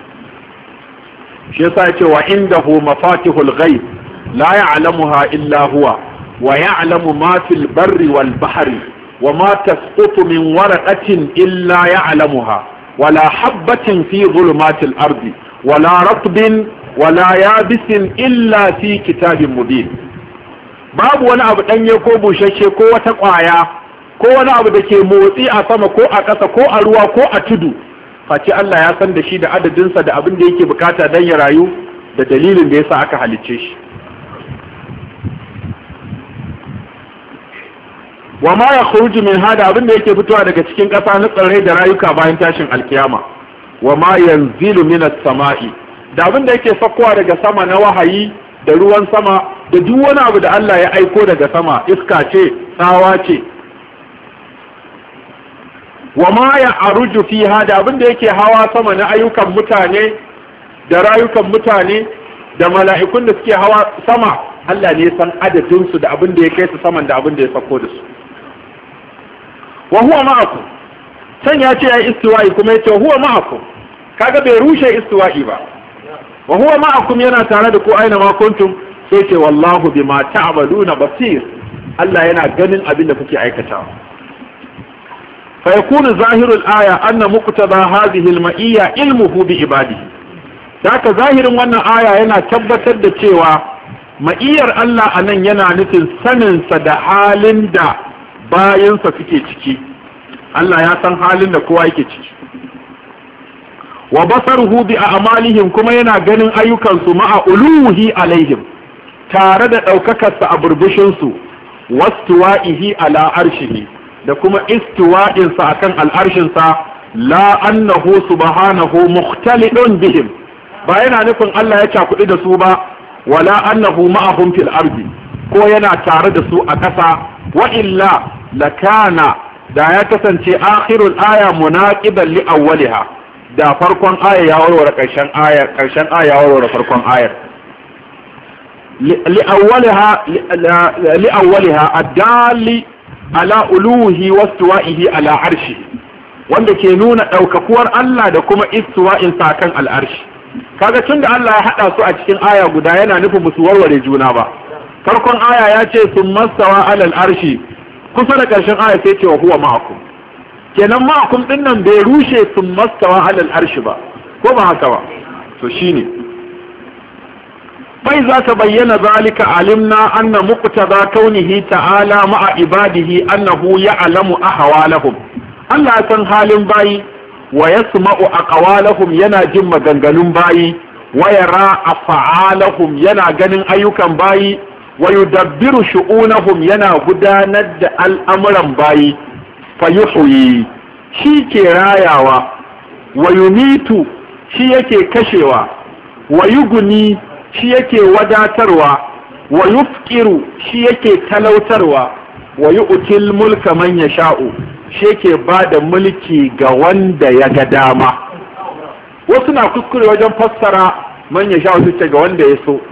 Shi yasa ya ce wa indahu mafatihul ghaib la ya'lamuha illa huwa wa ya'lamu ma fil barri wal bahri wa ma tasqutu min waraqatin illa ya'lamuha wala habatin fi dhulumatil ardi wala ratbin wala yabisin illa fi kitabin mubin. Babu wani abu danye ko bushashe ko wata kwaya ko wani abu da ke motsi a sama ko a ƙasa ko a ruwa ko a tudu, face Allah ya san da shi da adadinsa da abin da yake bukata don ya rayu da dalilin da yasa aka halicce shi. wa ma yakhruju min hada, abin da yake fitowa daga cikin ƙasa na tsirrai da rayuka bayan tashin alkiyama. wa ma yanzilu minas sama'i, da abin da yake sakkowa daga sama na wahayi da ruwan sama da duk wani abu da Allah ya aiko daga sama, iska ce, tsawa ce. wa ma ya aruju fiha, da abin da yake hawa sama na ayyukan mutane da rayukan mutane da mala'ikun da suke hawa sama, Allah ne san adadin su da abin da ya kai su saman da abin da ya sako da su. wa huwa ma'akum, can ya ce ya istiwa'i kuma ya ce huwa ma'akum, kaga bai rushe istiwa'i ba. wa huwa ma'akum, yana tare da ku aina ma kuntum, sai ce wallahu bima ta'maluna basir, Allah yana ganin abin da kuke aikatawa. fa yakunu zahirul aya anna muqtada hadhihi al-ma'iyya ilmuhu bi ibadihi. Haka zahirin wannan aya yana tabbatar da cewa ma'iyar Allah anan yana nufin sanin sa da halin da bayansa suke ciki. Allah ya san halin da kowa yake ciki. wa basaruhu bi a'malihim, kuma yana ganin ayyukansu ma'a uluhi alaihim, tare da ɗaukakarsa a burbushinsu, wastuwa'ihi ala arshihi, da kuma istiwa'insa akan al'arshinsa, la annahu subhanahu mukhtalidun bihim, ba yana nufin Allah ya cakuɗi da su ba, wala annahu ma'ahum fil ardi, ko yana tare da su a ƙasa, wa illa lakana, da ya kasance akhirul aya munaqiban li awwaliha, da farkon aya ya warware ƙarshen aya ya warware farkon ayar. li'awwaliha addali ala uluhi wastuwa'ihi ala arshi, wanda ke nuna ɗaukakuwar Allah da kuma istiwa'in sa kan al'arshi. Kaga tunda Allah ya haɗa su a cikin aya guda yana nufin musu warware juna ba. Farkon aya ya ce sun mastawa alal arshi, kusa da ƙarshen aya sai ce wa huwa ma'akum. Kenan ma'akum din nan bai rushe sun mastawa alal arshi ba, ko ba haka ba? To shine bai za ta bayyana zalika alimna anna muqtada kaunihi ta'ala ma'a ibadihi annahu ya'lamu ahwalahum. Allah ya san halin bayi, wa yasma'u aqwalahum, yana jin maganganun bayi, wa yara af'alahum, yana ganin ayyukan bayi, wa yudabbiru shu'unahum, yana gudanar da al'amuran bayi. Fayuhyi, shi ke rayawa, wa yumitu, shi yake kashewa, wa yuguni, shi yake wadatarwa, wa yufqiru, shi yake talautarwa, wa yu'til mulka man yasha'u, shi yake bada mulki ga wanda ya ga dama. Wasu na kuskure wajen fassara man yasha'u su ce ga wanda ya so.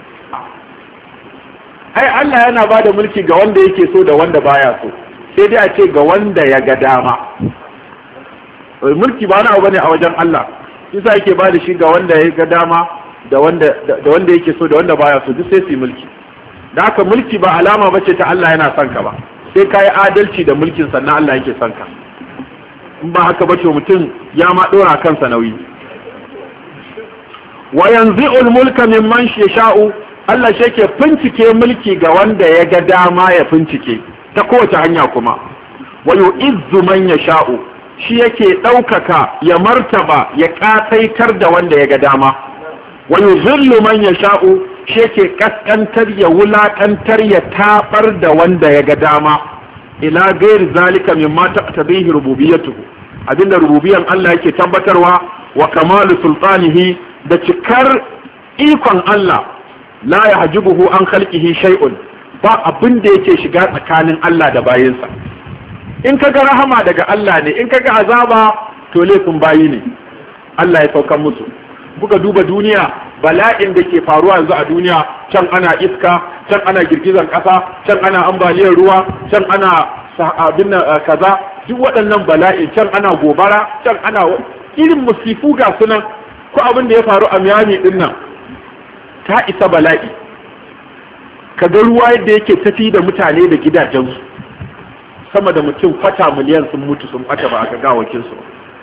Ai Allah yana bada mulki ga wanda yake so da wanda baya so, sai dai a ce ga wanda ya ga dama. Mulki ba na abu bane a wajen Allah, isa yake bada shi ga wanda ya ga dama da wanda yake so da wanda baya so, duk sai su yi mulki. Da haka mulki ba alama bace ta Allah yana son ka ba, sai ka yi adalci da mulkin sannan Allah yake son ka. In ba haka bace mutum ya ma dora kansa nauyi. wa yanzi'ul mulka mimman yasha'u, Allah shi yake fincike mulki ga wanda ya ga dama ya fincike ta kowace hanya kuma wa yu'izzu man yasha'u shi yake ɗaukaka ya martaba ya ƙasaitar da wanda ya ga dama wa yuzillu man yasha'u shi yake kaskantar ya wulakantar ya tabar da wanda ya ga dama ila gairi zalika mimma taqtabihi rububiyyatuhu abinda rububiyan Allah yake tabbatarwa wa kamalu sultanihi da cikar ikon Allah la yahjubuhu an khalqihi shay'un ba abinda yake shiga tsakanin Allah da bayinsa in kaga rahama daga Allah ne in kaga azaba to laifin bayi ne Allah ya saukar musu buga duba duniya bala'in da ke faruwa yanzu a duniya can ana iska can ana girgizar ƙasa can ana ambaliyar ruwa can ana abin kaza duk waɗannan bala'in can ana gobara can ana irin musifu ga sunan ko abin da ya faru a Miami din nan ta isa bala'i kaga ruwa yadda yake tafi da mutane da gidajensu sama da mutum kwata miliyan sun mutu sun kwata ba a ga gawakinsu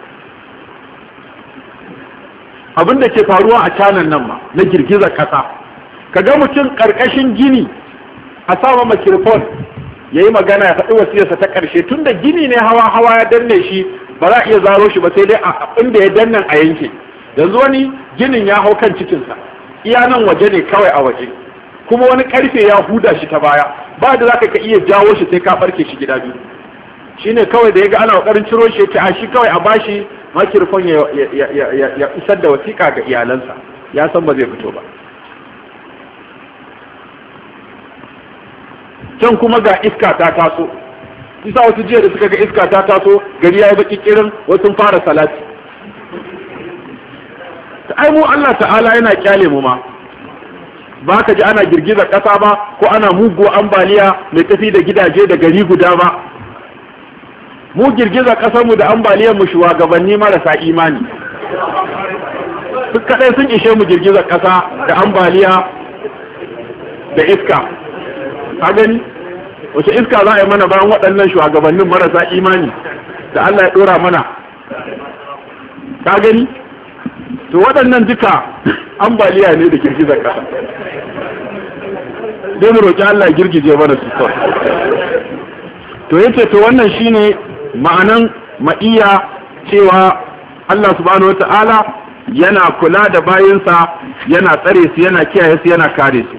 abin da ke faruwa a canan nan ma na girgizar kasa kaga mutum karkashin gini a sama makirfon ya yi magana ya faɗi wasiyarsa ta ƙarshe tun da gini ne hawa ya danne shi ba za a iya zaro shi ba sai dai a inda ya dannan a yanke yanzu wani ginin ya hau kan cikinsa iya nan waje ne kawai a waje kuma wani karfe ya huda shi ta baya ba da za ka iya jawo shi sai ka barke shi gida biyu shine kawai da ya ga ana ƙoƙarin ciro shi ta shi kawai a bashi makirfon ya isar da wasiƙa ga iyalansa ya san ba zai fito ba can kuma ga iska ta taso isa wasu jiya da suka ga iska ta taso gari ya yi baki kirin wasu fara salati ai mu Allah ta'ala yana kyale mu ma ba ka ji ana girgizar ƙasa ba ko ana mugu ambaliya mai tafi da gidaje da gari guda ba mu girgiza kasarmu da ambaliyar mu shugabanni marasa imani duk kadai sun ishe mu girgizar kasa da ambaliya da iska ka gani wace iska za a yi mana bayan waɗannan shugabannin marasa imani da Allah ya dora mana ka gani to waɗannan duka ambaliya ne da girgizar kasa dai mu roki Allah ya girgije mana su kawai to yace to wannan shine ma'anan ma'iya cewa Allah subhanahu wata'ala yana kula da bayinsa yana tsare su yana kiyaye su yana kare su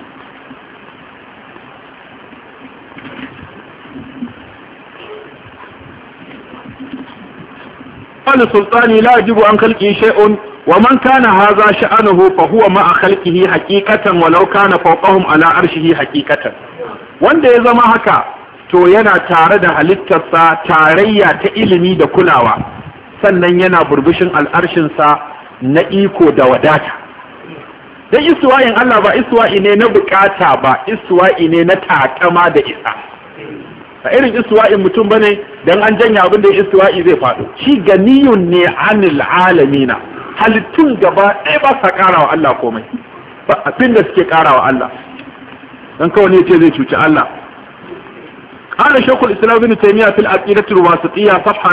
wani sultani la yajibu an khalqi shay'un wa man kana hadha sha'anuhu fa huwa ma'a khalqihi haqiqatan walau kana fawqahum ala arshihi haqiqatan wanda ya zama haka to yana tare da halittarsa tarayya ta ilimi da kulawa sannan yana burbushin al'arshinsa na iko da wadata dan istiwa'in Allah ba istiwa'i ne na bukata ba istiwa'i ne na takama da isa a irin istiwa'in mutum bane dan an janya abin da istiwa'i zai faɗo shi ganiyun ne anil alamina halittun gaba ɗaya ba sa karawa Allah komai ba abin da suke karawa Allah dan kawai ne ce zai cuci Allah قال شيخ الإسلام ابن تيمية في العقيدة الواسطية صفحة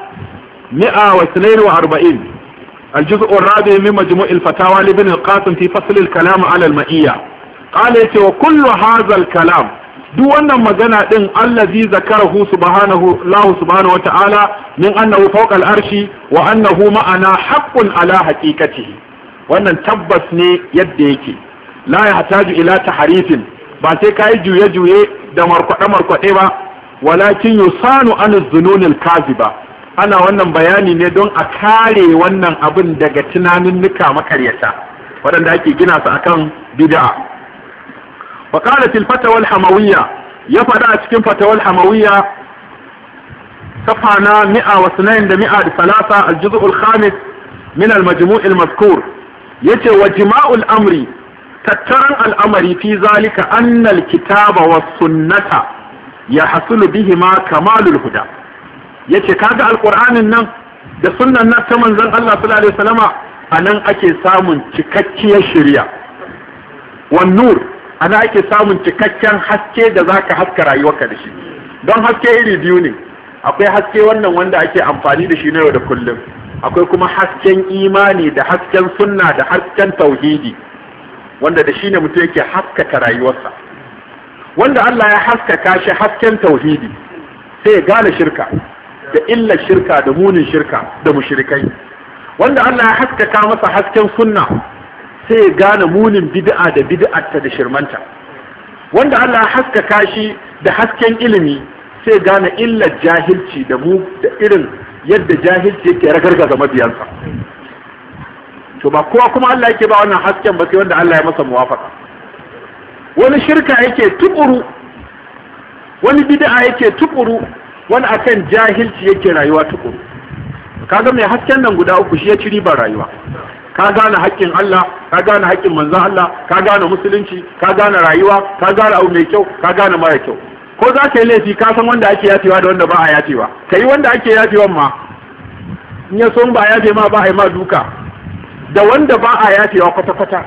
142 الجزء الرابع من مجموع الفتاوى لابن القاسم في فصل الكلام على المئية قال وكل هذا الكلام دون مجانا الذي ذكره الله سبحانه وتعالى من أنه فوق الأرش وأنه معنا حق على حقيقته وأن تبسني يديك لا يحتاج إلى تحريف ba sai ka yi juye-juye da markwaɗe-markwaɗe ba walakin yusanu an zununil kaziba ana wannan bayani ne don a kare wannan abin daga tunanin nuka makaryata waɗanda ake gina su akan bid'a wa qala fil fatawa al hamawiyya ya fada a cikin fatawa al hamawiyya safha na 102 da 103 al juz' al khamis min al majmu' al mazkur yace wa jima'ul amri tattaran al'amari fi zalika annal kitaba was sunnata ya hasulu bihima kamalul huda yace kaga alqur'anin nan da sunnan nan ta manzon Allah sallallahu alaihi wasallama anan ake samun cikakkiyar shari'a wan nur ana ake samun cikakken haske da zaka haska rayuwarka da shi don haske iri biyu ne akwai haske wannan wanda ake amfani da shi na yau da kullum akwai kuma hasken imani da hasken sunna da hasken tauhidi wanda da shine mutum yake haskaka rayuwarsa. Wanda Allah ya haskaka shi hasken tauhidi sai ya gane shirka da illar shirka da munin shirka da mushrikai. Wanda Allah ya haskaka masa hasken sunna sai ya gane munin bid'a da bid'arta da shirmanta. Wanda Allah ya haskaka shi da hasken ilimi sai ya gane illar jahilci da irin yadda jahilci yake ragargaza mabiyansa. To ba kowa kuma Allah yake ba wannan hasken ba sai wanda Allah ya masa muwafaka. Wani shirka yake tukuru, wani bid'a yake tukuru, wani akan jahilci yake rayuwa tukuru. Kaga mai hasken nan guda uku shi ya ci ribar rayuwa. Ka gane haƙƙin Allah, ka gane haƙƙin manzon Allah, ka gane musulunci, ka gane rayuwa, ka gane abu mai kyau, ka gane mara kyau. Ko za ka yi laifi ka san wanda ake yafewa da wanda ba a yafewa. Ka yi wanda ake yafewan ma. In ya so ba a yafe ma ba a yi ma duka. Da wanda ba a yafewa kwata-kwata.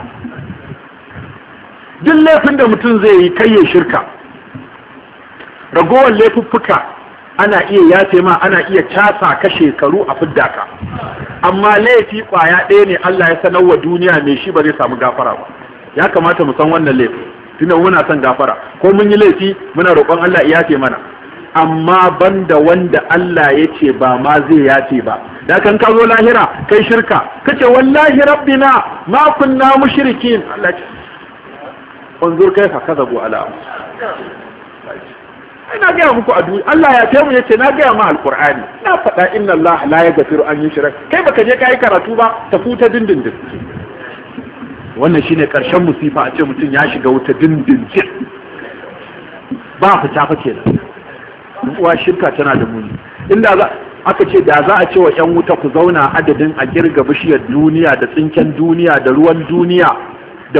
Duk laifin da mutum zai yi kai ya shirka. Ragowar laifuffuka ana iya yafe ma, ana iya casa ka shekaru a fidda ka. Amma laifi kwaya ɗaya ne Allah ya sanar wa duniya mai shi ba zai samu gafara ba. Ya kamata mu san wannan laifi. Tunda muna son gafara. Ko mun yi laifi muna roƙon Allah ya yafe mana. Amma banda wanda Allah ya ce ba ma zai yafe ba. Da kan ka zo lahira kai shirka. Kace wallahi rabbina ma kunna mushrikin. Allah ya ce unzur kaifa kadabu ala ina ga muku a duniya Allah ya taimu yace na ga ma alqur'ani na faɗa inna Allah la yaghfiru an yushraka kai baka je kai karatu ba ta futa dindindin. Wannan shine karshen musifa a ce mutum ya shiga wuta dindindin ba fita fa kenan. Uwa shirka tana da muni. Inda aka ce da za a ce wa ƴan wuta ku zauna adadin a kirga bishiyar duniya da tsinken duniya da ruwan duniya da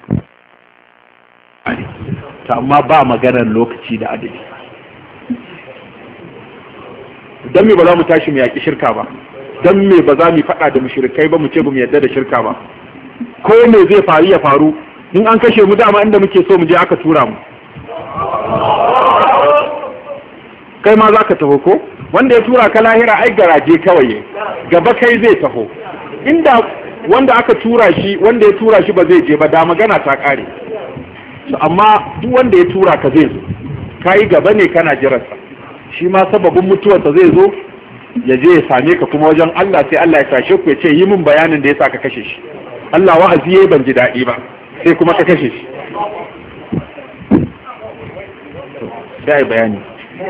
amma ba maganar lokaci da adadi. Don me ba za mu tashi mu yaƙi shirka ba? Don me ba za mu faɗa da mushrikai ba mu ce ba mu yarda da shirka ba? Ko me zai faru ya faru, in an kashe mu dama inda muke so mu je aka tura mu. Kai ma za ka taho ko? Wanda ya tura ka lahira ai garaje kawai, gaba kai zai taho. Inda wanda aka tura shi, wanda ya tura shi ba zai je ba, da magana ta ƙare. Amma duk wanda ya tura ka zai zo, ka yi gaba ne kana jiransa, shi ma sababin mutuwarsa zai zo ya je ya same ka kuma wajen Allah, sai Allah ya tashe ku ya ce yi min bayanin da ya sa ka kashe shi. Allah wa'azi yayi ban ji daɗi ba, sai kuma ka kashe shi. Sai bayani.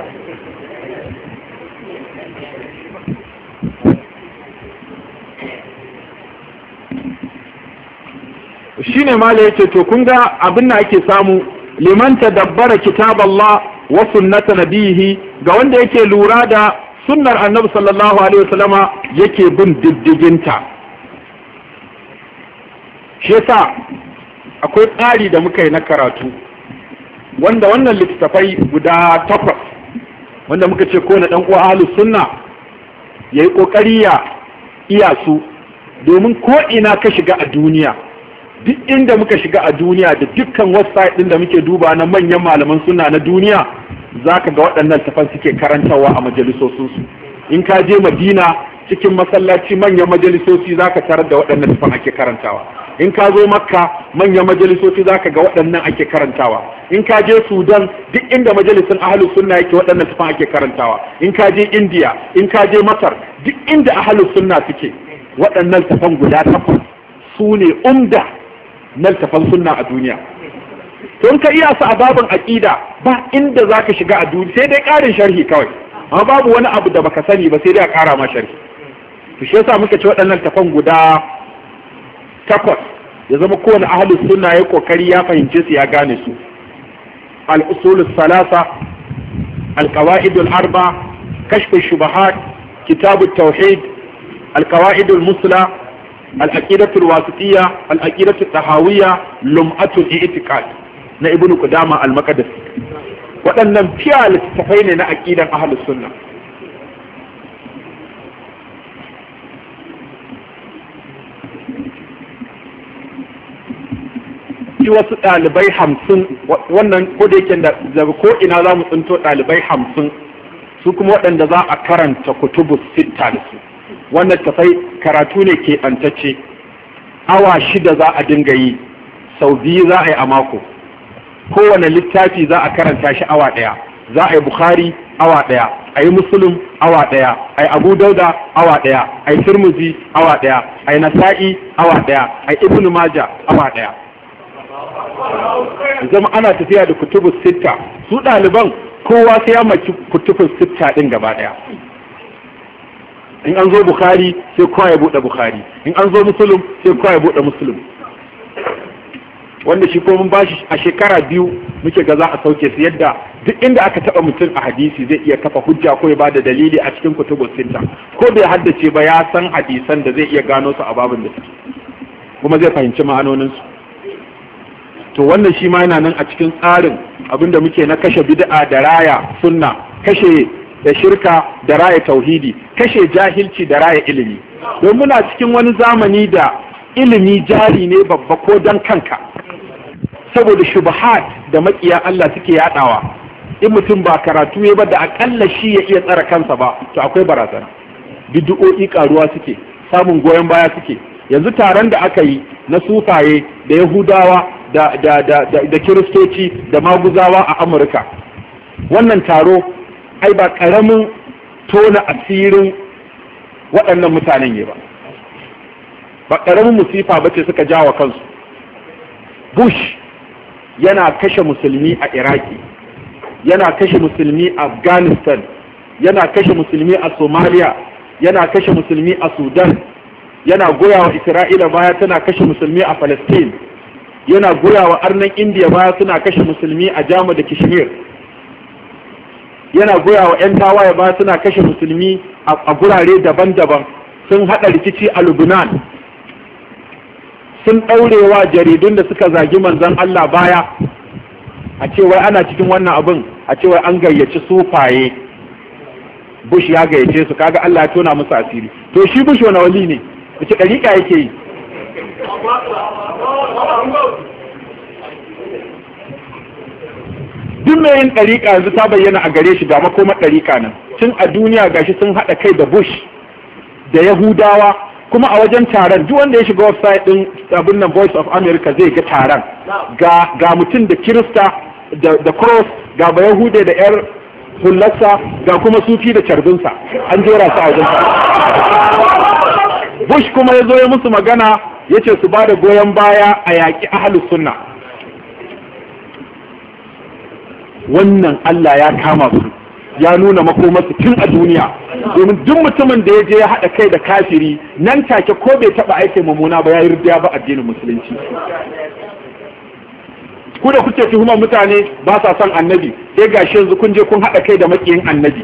Shine mala yace to kun ga abin da ake samu liman tadabbara kitab Allah wa sunnata nabihi, ga wanda yake lura da sunnar annabi sallallahu alaihi wasallama yake bin diddiginta. Shi yasa akwai tsari da muka yi na karatu wanda wannan littattafai guda 8 wanda muka ce ko na dan uwa ahlus sunna yayi kokari ya iya su, domin ko ina ka shiga a duniya, duk inda muka shiga a duniya da dukkan website din da muke duba na manyan malaman sunna na duniya, zaka ga waɗannan tafan suke karantawa a majalisosinsu. In ka je Madina cikin masallaci manyan majalisoci zaka tarar da waɗannan tafan ake karantawa. In ka zo Makka manyan majalisoci zaka ga waɗannan ake karantawa. In ka je Sudan duk inda majalisin ahlus sunna yake waɗannan tafan ake karantawa. In ka je India, in ka je Masar, duk inda ahlus sunna suke, waɗannan tafan guda 8 su ne umda na tafan sunna a duniya. To in ka iya su a babin aqida ba inda zaka shiga a duniya sai dai ƙarin sharhi kawai, amma babu wani abu da baka sani ba sai dai a ƙara ma sharhi. To shi yasa muka ci waɗannan tafan guda 8 ya zama kowane ahlus sunna ya kokari ya fahimce su ya gane su. Al-usul as-salasa, al-qawaid al-arba, kashf ash-shubahat, kitab at-tauhid, al-qawaid al-musla, العقيدة الواسطية، العقيدة الطحاوية، لمعة الاعتقاد na Ibn Qudama al-Maqdisi. Waɗannan fiya littattafai ne na aqidan ahlus sunna. Shi wasu ɗalibai 50 wannan ko da yake da ko ina za mu tsinto ɗalibai 50 su kuma waɗanda za a karanta kutubu sitta da su. Wannan tafai karatu ne ke ɓantacce, awa 6 za a dinga yi sau 2 za a yi a mako, kowane littafi za a karanta shi awa ɗaya, za a yi Bukhari awa ɗaya, a yi Muslim awa ɗaya, a yi Abu Dauda awa ɗaya, a yi Tirmidhi awa ɗaya, a yi Nasa'i awa ɗaya, a yi Ibn Majah awa ɗaya. Zama ana tafiya da kutubu sitta, su ɗaliban kowa sai ya maki kutubu sitta ɗin gaba ɗaya. In an zo Bukhari sai kowa ya buɗe Bukhari, in an zo Muslim sai kowa ya buɗe Muslim. Wanda shi ko mun bashi a shekara 2 muke ga za a sauke su, yadda duk inda aka taba mutum a hadisi zai iya kafa hujja ko ya bada dalili a cikin kutubus sitta, ko bai haddace ba ya san hadisan da zai iya gano su a babin da suke, kuma zai fahimci ma'anonin su. To wannan shi ma yana nan a cikin tsarin abinda muke na kashe bid'a da raya sunna, kashe da shirka da raya tauhidi, kashe jahilci da raya ilimi. Don muna cikin wani zamani da ilimi jari ne babba ko dan kanka, saboda shubuhat da makiya Allah suke yadawa. In mutum ba karatu ya ba da akalla shi ya iya tsara kansa ba, to akwai barazana. Bid'o'i karuwa suke, samun goyon baya suke. Yanzu taron da aka yi na sufaye da Yahudawa da Kiristoci da Maguzawa a Amurka, wannan taro ai ba karamin tona asirin waɗannan mutanen ne ba karamin musifa bace suka jawo kansu. Bush yana kashe musulmi a Iraki, yana kashe musulmi a Afghanistan, yana kashe musulmi a Somalia, yana kashe musulmi a Sudan, yana goya wa Isra'ila baya tana kashe musulmi a Palestine, yana goya wa arnan India baya suna kashe musulmi a Jammu da Kashmir, yana goya wa 'yan tawaye baya suna kashe musulmi a gurare daban-daban. Sun haɗa rikici a Lebanon, sun ɗaurewa jaridun da suka zagi manzon Allah baya, a ce wai ana cikin wannan abin, a ce wai an gayyaci sufaye, Bush ya gayyace su, kaga Allah ya tona musu asiri. To shi Bush wani wali ne, wace ɗariƙa yake yi? Duk mai yin ɗariƙa yanzu ta bayyana a gare shi ga makomar ɗariƙa nan. Tun a duniya gashi sun haɗa kai da Bush da Yahudawa, kuma a wajen taron duk wanda ya shiga website din abin nan Voice of America zai ga taron, ga mutum da Kirista da cross, ga Bayahude da yar hullarsa, ga kuma sufi da carbinsa, an jera su a wajen taron. Bush kuma ya zo ya musu magana ya ce su ba da goyon baya a yaƙi ahlus sunna. Wannan Allah ya kama su, ya nuna makomarsu tun a duniya, domin duk mutumin da ya je ya haɗa kai da kafiri nan take ko bai taɓa aikin mummuna ba ya yi rijiya ba addinin musulunci. Ku da kuke tuhumar mutane ba sa son annabi, sai gashi yanzu kun je kun haɗa kai da maƙiyin annabi.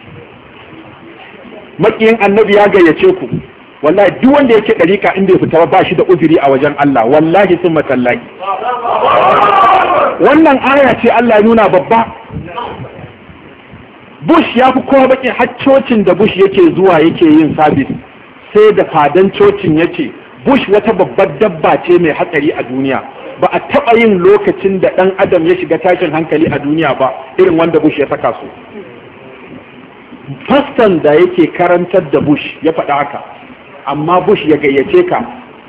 Maƙiyin annabi ya gayyace ku, wallahi duk wanda yake ɗariƙa inda ya fita ba shi da uzuri a wajen Allah, wallahi sun matallahi. Wannan aya ce Allah ya nuna babba. Bush ya fi kowa bakin haccocin da Bush yake zuwa yake yin sabis, sai da fadan cocin yace Bush wata babbar dabba ce mai hatsari a duniya, ba a taɓa yin lokacin da ɗan adam ya shiga tashin hankali a duniya ba irin wanda Bush ya saka su. Fastan da yake karantar da Bush ya faɗa haka, amma Bush ya gayyace ka.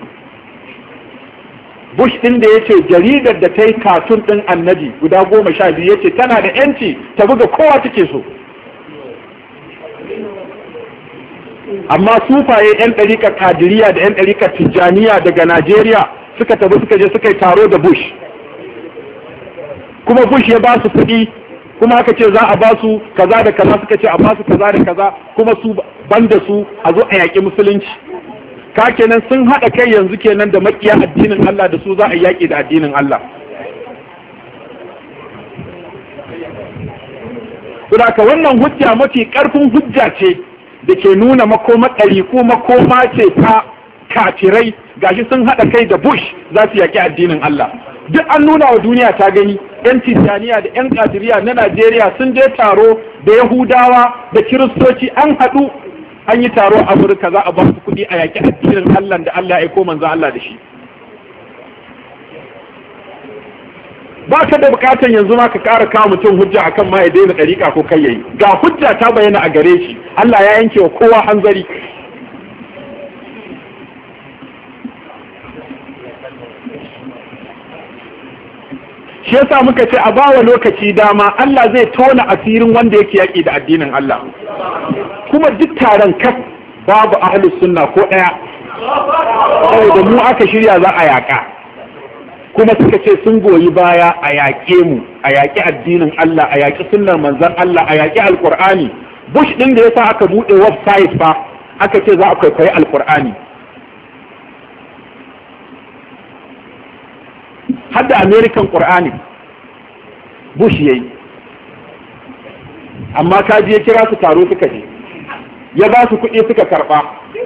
Bush ɗin da ya ce jaridar da ta yi katun ɗin annabi guda 12 ya ce tana da 'yanci ta buga kowa take so. Amma sufaye 'yan ɗarikar kadiriya da 'yan ɗarikar tijjaniya daga Najeriya suka tabi suka je suka yi taro da Bush, kuma Bush ya ba su kuɗi, kuma aka ce za a ba su kaza da kaza, suka ce a ba su kaza da kaza, kuma su banda su a zo a yaƙi musulunci. Ka kenan sun haɗa kai yanzu kenan da makiya addinin Allah, da su za a yaƙi da addinin Allah. Saboda wannan hujja mafi ƙarfin hujja ce da ke nuna makoma ɗari ko makoma ce ta kafirai, gashi sun haɗa kai da Bush za su yaƙi addinin Allah. Duk an nuna wa duniya ta gani, 'yan Tijjaniya da 'yan Kadiriya na Najeriya sun je taro da Yahudawa da Kiristoci, an haɗu an yi taro a Amurka, za a ba su kuɗi a yaƙi addinin Allah da Allah ya aiko manzo Allah da shi. Ba ka da bukatan yanzu ma ka ƙara kawo mutum hujja akan ma ya daina ɗariƙa ko kai yayi, ga hujja ta bayyana a gare shi, Allah ya yanke wa kowa hanzari. shi yasa muka ce a bawa lokaci dama Allah zai tona asirin wanda yake yaki da addinin Allah. Kuma duk taron kaf babu ahlus sunna ko daya, saboda mu aka shirya za a yaka, kuma suka ce sun goyi baya a yaƙe mu, a yaƙi addinin Allah, a yaƙi sunnar manzon Allah, a yaƙi alqur'ani. Bush din da yasa aka bude website fa aka ce za a kwaikwayi alqur'ani, hadda American Qur'ani Bush yayi, amma kaji ya kira su taro suka je, ya ba su kuɗi suka karɓa.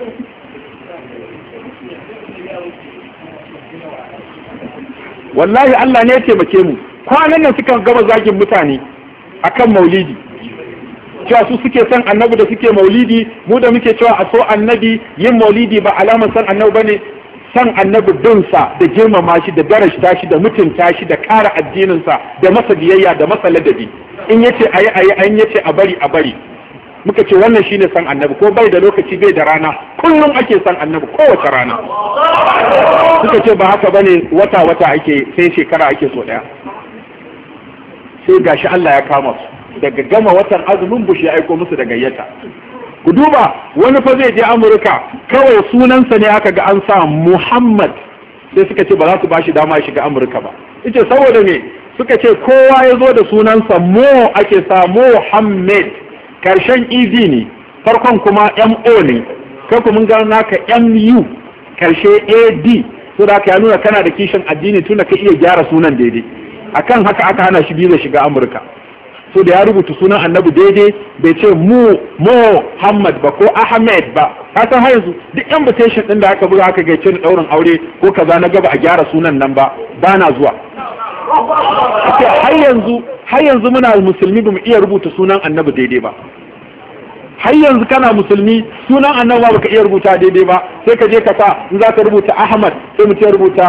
Wallahi Allah ne ya taimake mu, kwanan nan suka gama zagin mutane akan maulidi, cewa su suke son annabi da suke maulidi, mu da muke cewa a so annabi, yin maulidi ba alamar son annabi bane. San annabi dinsa da girmama shi da darashta shi da mutunta shi da kara addininsa da masa biyayya da masa ladabi, in yace ayi an yace a bari a bari. Muka ce wannan shine san annabi, ko bai da lokaci bai da rana, kullum ake san annabi kowace rana. Suka ce ba haka bane, wata wata ake, sai shekara ake so daya. Sai gashi Allah ya kama su daga gama watan azumin Bush ya aiko musu da gayyata. Ku duba, wani fa zai je Amurka, kawai sunansa ne aka ga an sa Muhammad, sai suka ce ba za su bashi dama ya shiga Amurka ba. Ita saboda me? Suka ce kowa ya zo da sunansa Mo ake sa Muhammad, karshen ED ne, farkon kuma MO ne, kai kuma mun ga naka MU, karshe AD, so da ya nuna kana da kishin addini tun da ka iya gyara sunan daidai. Akan haka aka hana shi biza shiga Amurka. So da ya rubuta sunan annabi daidai, bai ce Muhammad ba ko Ahmed ba. Ka san har yanzu duk invitation din da aka buga aka gaice ni daurin aure ko kaza na gaba a gyara sunan nan ba na zuwa. Ake har yanzu muna musulmi bamu iya rubuta sunan annabi daidai ba. Har yanzu kana musulmi sunan annabi ba baka iya rubuta daidai ba, sai ka je ka sa in za ka rubuta Ahmad sai mutum ya rubuta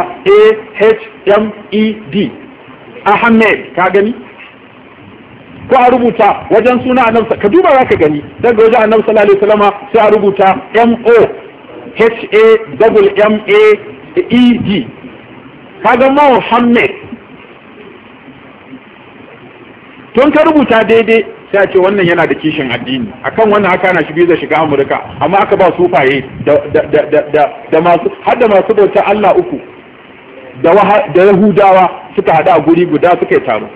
AHMED, Ahmed, ka gani? Ko a rubuta wajen suna annabi, ka duba za ka gani daga wajen annabi sallallahu alaihi wasallam sai a rubuta MOHAMMAED, kaga Muhammad. Tun ka rubuta daidai sai a ce wannan yana da kishin addini, akan wannan aka na shi biza shiga Amurka, amma aka ba sufaye da masu hadda masu bauta Allah uku da Yahudawa suka hada a guri guda suka yi taro.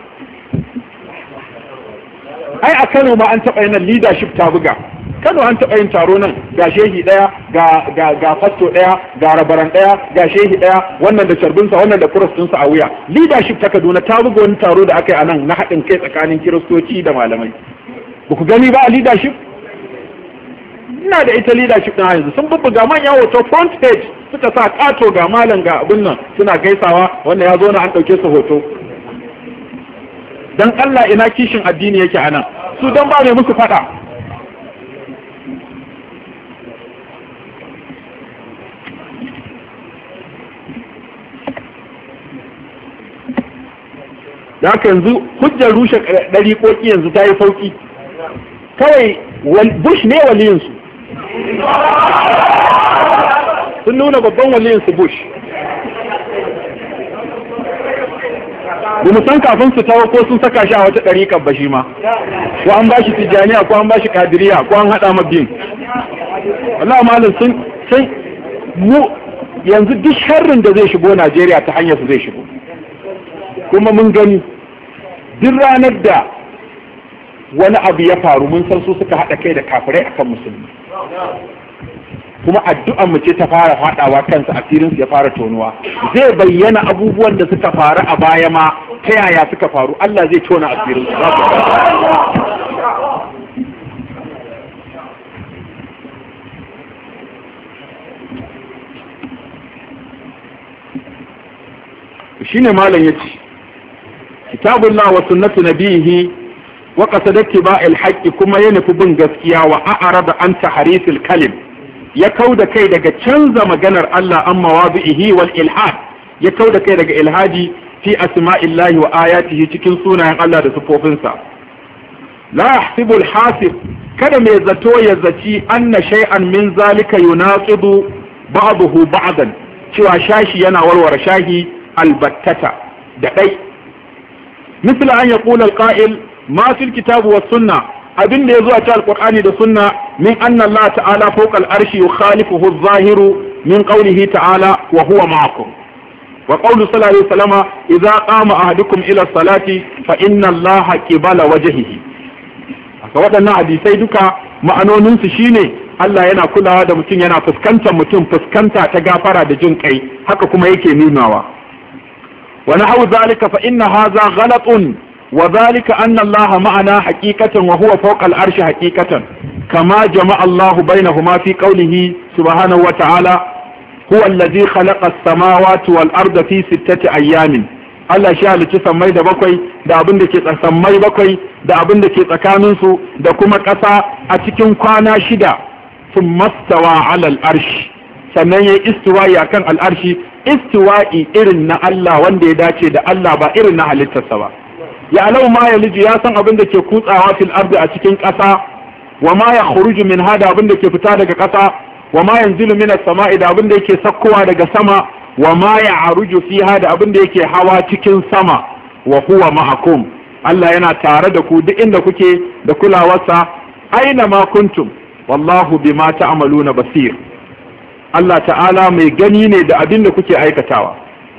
Ai a Kano ma an taɓa yin leadership ta buga. Kano an taɓa yin taro nan, ga shehi ɗaya, ga fasto ɗaya, ga rabaran ɗaya, ga shehi ɗaya, wannan da carbinsa, wannan da cross ɗinsa a wuya. Leadership ta Kaduna ta buga wani taro da aka yi a nan na haɗin kai tsakanin kiristoci da malamai. Ba ku gani ba a leadership? Ina da ita leadership ɗin yanzu sun bubbuga manyan hoto front page suka sa ƙato ga malam ga abin nan suna gaisawa, wannan ya zo na an ɗauke su hoto. Dan Allah ina kishin addini yake anan, su dan ba mai musu fada. Da haka yanzu hujjar rushe ɗariƙoƙi yanzu ta yi sauƙi, kawai Bush ne waliyinsu, sun nuna babban waliyinsu Bush. ba mu san kafin su tawo ko sun saka shi a wata ɗariƙar ba shi ma, ko an bashi tijjaniya ko an bashi kadiriya ko an haɗa mabin. Allah malam sun mu yanzu duk sharrin da zai shigo Najeriya ta hanyar su zai shigo, kuma mun gani duk ranar da wani abu ya faru mun san su suka haɗa kai da kafirai akan musulmi, kuma addu'an mu ce ta fara faɗawa kansa, asirin su ya fara tonuwa. Zai bayyana abubuwan da suka faru a baya ma ta yaya suka faru, Allah zai tona asirin su. Shine malam yace kitabullah wa sunnatu nabihi wa qasada ittiba'il haqqi, kuma ya nufi bin gaskiya wa a'rada an tahrifil kalim, ya kauda kai daga canza maganar Allah an mawabihi wal ilhad, ya kauda kai daga ilhadi fi asma'illahi wa ayatihi cikin sunayen Allah da sifofinsa. La yahsibu al-hasib, kada mai zato ya zaci anna shay'an min zalika yunaqidu ba'dahu ba'dan, cewa shashi yana warware shahi albattata da dai. misali an yaqula al-qa'il ma fil kitab was sunna abin da yazo a cikin alqur'ani da sunna min anna Allah ta'ala fawqa al-arshi yukhalifuhu adh-dhahiru min qawlihi ta'ala wa huwa ma'akum wa qawlu sallallahu alaihi wasallam idza qama ahadukum ila as-salati fa inna Allah qibala wajhihi aka waɗannan hadisai duka ma'anoninsu shine Allah yana kulawa da mutum, yana fuskantar mutum fuskanta ta gafara da jin kai, haka kuma yake nunawa. wa nahu zalika fa inna hadha ghalatun wa zalika anna Allah ma'ana haqiqatan wa huwa fawqa al-arshi haqiqatan kama jama'a Allah bainahuma fi qawlihi subhanahu wa ta'ala huwa alladhi khalaqa as-samawati wal arda fi sittati ayyamin. Allah shi halicci sammai da bakwai da abin da ke sammai bakwai da abin da ke tsakaninsu da kuma ƙasa a cikin kwana shida sun mastawa alal arshi sannan ya yi istiwa'i a kan al'arshi, istiwa'i irin na Allah wanda ya dace da Allah ba irin na halittarsa ba. Ya alau ma ya liji ya san abin da ke kutsawa fil ardi a cikin ƙasa wa ma ya khuruju min hada abin da ke fita daga ƙasa wa ma yanzilu min as-sama'i da abin da yake sakkowa daga sama wa ma ya'ruju fiha da abin da yake hawa cikin sama wa huwa ma'akum Allah yana tare da ku duk inda kuke da kulawarsa aina ma kuntum wallahu bima ta'maluna basir Allah ta'ala mai gani ne da abin da kuke aikatawa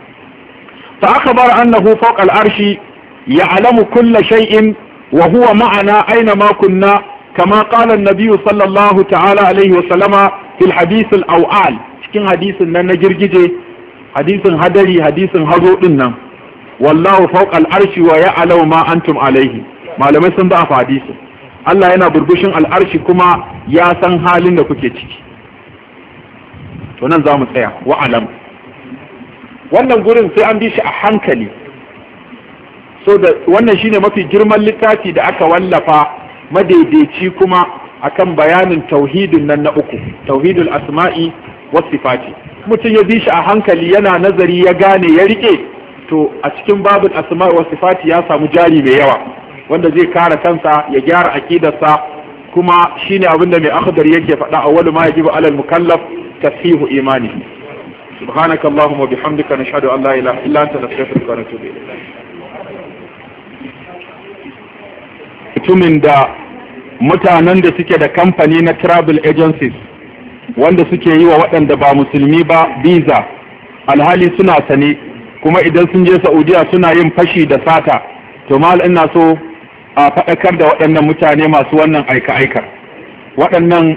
fa akhbar annahu fawqa al-arshi ya'lamu kulla shay'in wa huwa ma'ana aina ma kunna kama qala an-nabiy sallallahu ta'ala alayhi wa sallama fil hadith al-aw'al cikin hadisin nan na girgije hadisin hadari hadisin hazo din nan wallahu fawqa al-arshi wa ya'lamu ma antum alayhi malamai sun ba hadisi Allah yana burbushin al-arshi kuma ya san halin da kuke ciki to nan zamu tsaya wa alam wannan gurin sai an bi shi a hankali so da wannan shine mafi girman littafi da aka wallafa madaidaici kuma akan bayanin tauhidin nan na uku tauhidul asma'i was sifati mutum ya bi shi a hankali yana nazari ya gane ya rike to a cikin babul asma'i was sifati ya samu jari mai yawa wanda zai kare kansa ya gyara aqidarsa kuma shine abinda mai akhdar yake faɗa awwalu ma yajibu alal mukallaf tashihu imanihi subhanaka allahumma bihamdika nashhadu an la ilaha illa anta nastaghfiruka wa natubu ilayk mutumin da mutanen da suke da kamfani na travel agencies wanda suke yi wa waɗanda ba musulmi ba visa alhali suna sane kuma idan sun je Saudiya suna yin fashi da sata to mal ina so a faɗakar da waɗannan mutane masu wannan aika-aikar waɗannan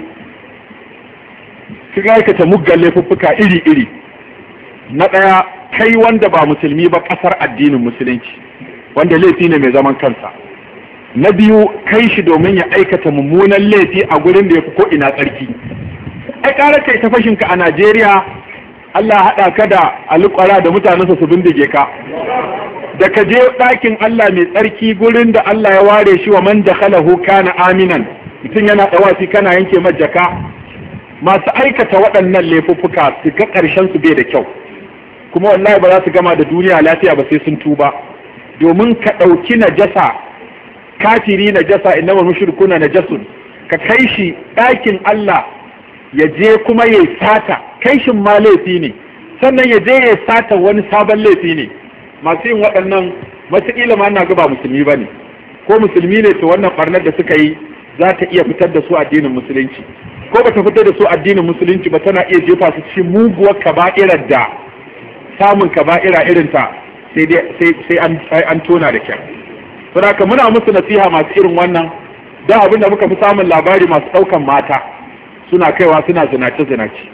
sun aikata muggan laifuffuka iri-iri na ɗaya kai wanda ba musulmi ba ƙasar addinin musulunci wanda laifi ne mai zaman kansa na biyu kai shi domin ya aikata mummunan laifi a gurin da ya fi ko ina tsarki ai ƙara kai ta fashinka a Najeriya Allah haɗa ka da alƙwara da mutanensa su bindige ka da ka je ɗakin Allah mai tsarki gurin da Allah ya ware shi wa man dakhalahu kana aminan mutum yana tsawafi kana yanke majaka masu aikata waɗannan laifuffuka su ga ƙarshen su bai da kyau kuma wallahi ba za su gama da duniya lafiya ba sai sun tuba domin ka ɗauki najasa kafiri najasa innamal mushrikuna najasun ka kai shi ɗakin Allah ya je kuma ya sata kai shin ma laifi ne sannan ya je ya sata wani sabon laifi ne masu yin waɗannan wataƙila ma ina ga ba musulmi ba ne ko musulmi ne to wannan ɓarnar da suka yi za ta iya fitar da su addinin musulunci ko ba ta fitar da su addinin musulunci ba tana iya jefa su cikin muguwar kaba'irar da samun kaba'ira irinta sai an tona da kyau saboda muna musu nasiha masu irin wannan da abin da muka fi samun labari masu ɗaukan mata suna kaiwa suna zinace-zinace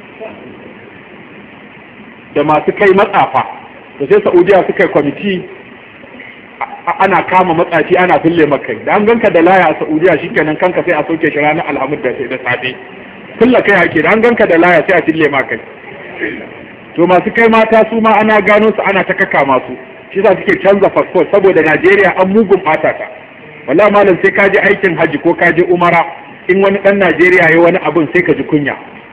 da masu kai matsafa da sai Saudiya suka yi kwamiti ana kama matsafi ana fille maka da an ganka da laya a Saudiya shikenan kanka sai a soke shi ranar alhamdu da safe fille kai hake da an ganka da laya sai a fille maka to masu kai mata su ma ana gano su ana ta kaka masu shi za suke canza fasfot saboda Najeriya an mugun bata ta wallahi malam sai ka je aikin haji ko ka je umara in wani dan Najeriya ya wani abun sai ka ji kunya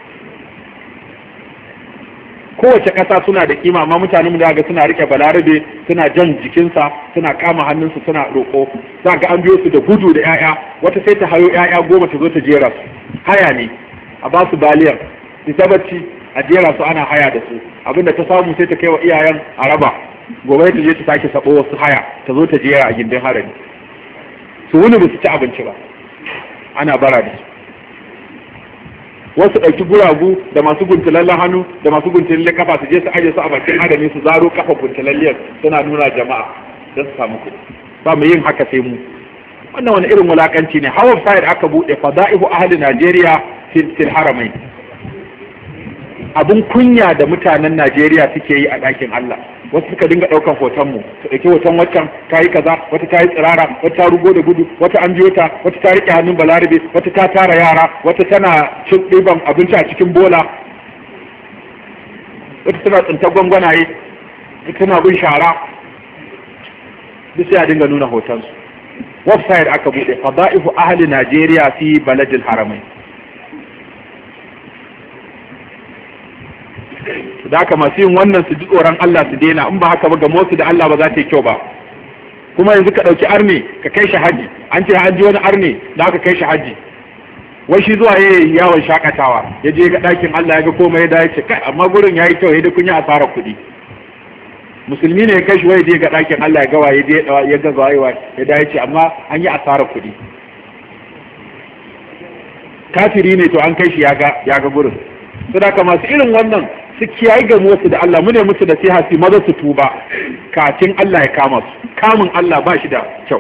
kowace ƙasa suna da kima amma mutanen mu da ga suna rike balarabe suna jan jikinsa suna kama hannunsu suna roƙo za ga an biyo su da gudu da 'ya'ya wata sai ta hayo 'ya'ya 10 ta zo ta jera su haya ne a ba su baliyar su tabbaci a jera su ana haya da su abinda ta samu sai ta kai wa iyayen a raba gobe ta je ta sake sabo wasu haya ta zo ta jera a gindin harami su wuni ba su ci abinci ba ana bara da su wasu ɗauki guragu da masu guntulallen hannu da masu guntulallen kafa su je su aje su a bakin harami su zaro kafa guntulalliyar suna nuna jama'a don su samu kuɗi ba mu yin haka sai mu wannan wani irin wulakanci ne hawan fayar aka buɗe fada'ihu ahli Najeriya fil haramain abun kunya da mutanen Najeriya suke yi a ɗakin Allah wasu suka dinga ɗaukan hoton mu su ɗauki hoton waccan ta yi kaza wata ta yi tsirara wata ta rugo da gudu wata an biyo ta wata ta riƙe hannun balarabe wata ta tara yara wata tana cin ɗiban abinci a cikin bola wata tana tsintar gwangwanaye wata tana bin shara duk sai a dinga nuna hotonsu website aka buɗe fada'ihu ahli Najeriya fi baladil haramai da haka masu yin wannan su ji tsoron Allah su daina in ba haka ba ga motsi da Allah ba za ta yi kyau ba kuma yanzu ka ɗauki arne ka kai shi haji an ce an ji wani arne da aka kai shi haji wai shi zuwa yayi yawon shakatawa ya je ga ɗakin Allah ya ga komai ya ce kai amma gurin yayi kyau ya kun yi asarar kuɗi musulmi ne ya kai shi wai je ga ɗakin Allah ya ga waye ya ga waye ya da ya ce amma an yi asarar kuɗi kafiri ne to an kai shi ya ga gurin saboda masu irin wannan su kiyaye ga wasu da Allah mune musu da siha su maza su tuba kafin Allah ya kama su kamun Allah ba shi da kyau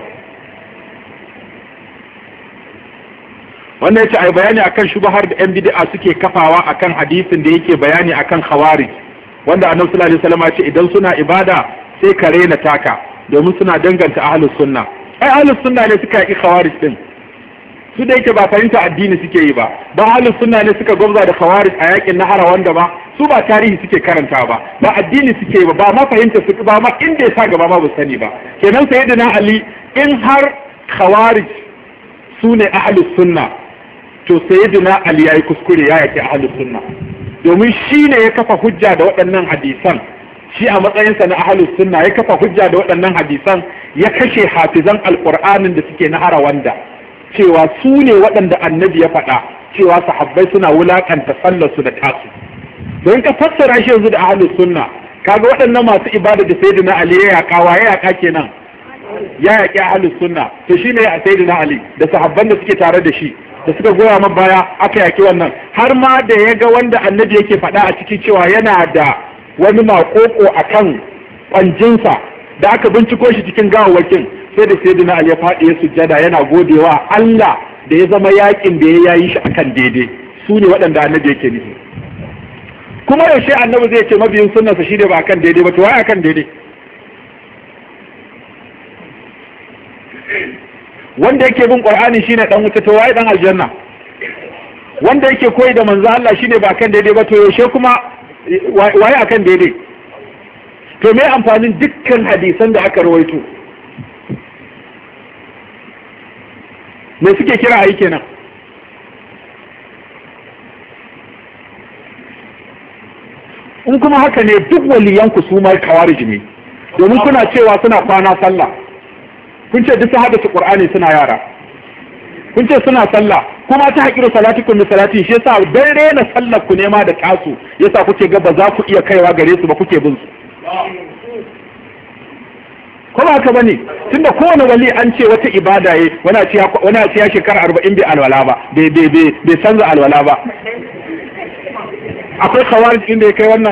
wannan yace ai bayani akan shubhar da yan bid'a suke kafawa akan hadisin da yake bayani akan khawarij wanda Annabi sallallahu alaihi wasallam ya ce idan suna ibada sai ka rena taka domin suna danganta ahlus sunna ai ahlus sunna ne suka yi khawarij din su da yake ba fahimta addini suke yi ba ahlus sunna ne suka gwamza da khawarij a yakin nahara wanda ba su ba tarihi suke karanta ba addini suke yi ba ma fahimta su ba ma inda ya sa gaba ma ba sani ba kenan sayyidina Ali in har khawarij su ne ahlus sunna to sayyidina Ali yayi kuskure ya yake ahlus sunna domin shi ne ya kafa hujja da waɗannan hadisan shi a matsayinsa na ahlus sunna ya kafa hujja da waɗannan hadisan ya kashe hafizan alqur'anin da suke na harawanda cewa su ne waɗanda annabi ya faɗa cewa sahabbai suna wulakanta sallarsu da tasu don ka fassara shi yanzu da ahlus sunna kaga waɗannan masu ibada da sayyidina Ali ya yaka wa ya yaka kenan ya yaki ahlus sunna to shine ya sayyidina Ali da sahabban da suke tare da shi da suka goya man baya aka yaki wannan har ma da ya ga wanda annabi yake faɗa a cikin cewa yana da wani makoko akan kwanjinsa da aka binciko shi cikin gawawwakin sai da sayyidina Ali ya faɗi ya sujjada yana godewa Allah da ya zama yakin da ya yi shi akan daidai su ne waɗanda annabi yake nufi kuma yaushe annabi zai ce mabiyin sunnarsa shi ne ba akan daidai ba to wai akan daidai wanda yake bin qur'ani shine dan wuta to wai dan aljanna wanda yake koyi da manzo Allah shine ba akan daidai ba to yaushe kuma wai akan daidai to me amfanin dukkan hadisan da aka rawaito me suke kira ayi kenan in kuma haka ne duk waliyanku su mai kawarij ne domin kuna cewa suna kwana sallah kun ce duk sun haddace qur'ani suna yara kun ce suna sallah kuma ta haƙiru salatikum bi salati shi yasa dan rena sallar ku ne ma da kasu yasa kuke ga ba za ku iya kaiwa gare su ba kuke bin su ko ba haka bane tunda kowane wali an ce wata ibada yayi wani ce ya shekara 40 bai alwala ba bai canza alwala ba akwai khawarij inda ya kai wannan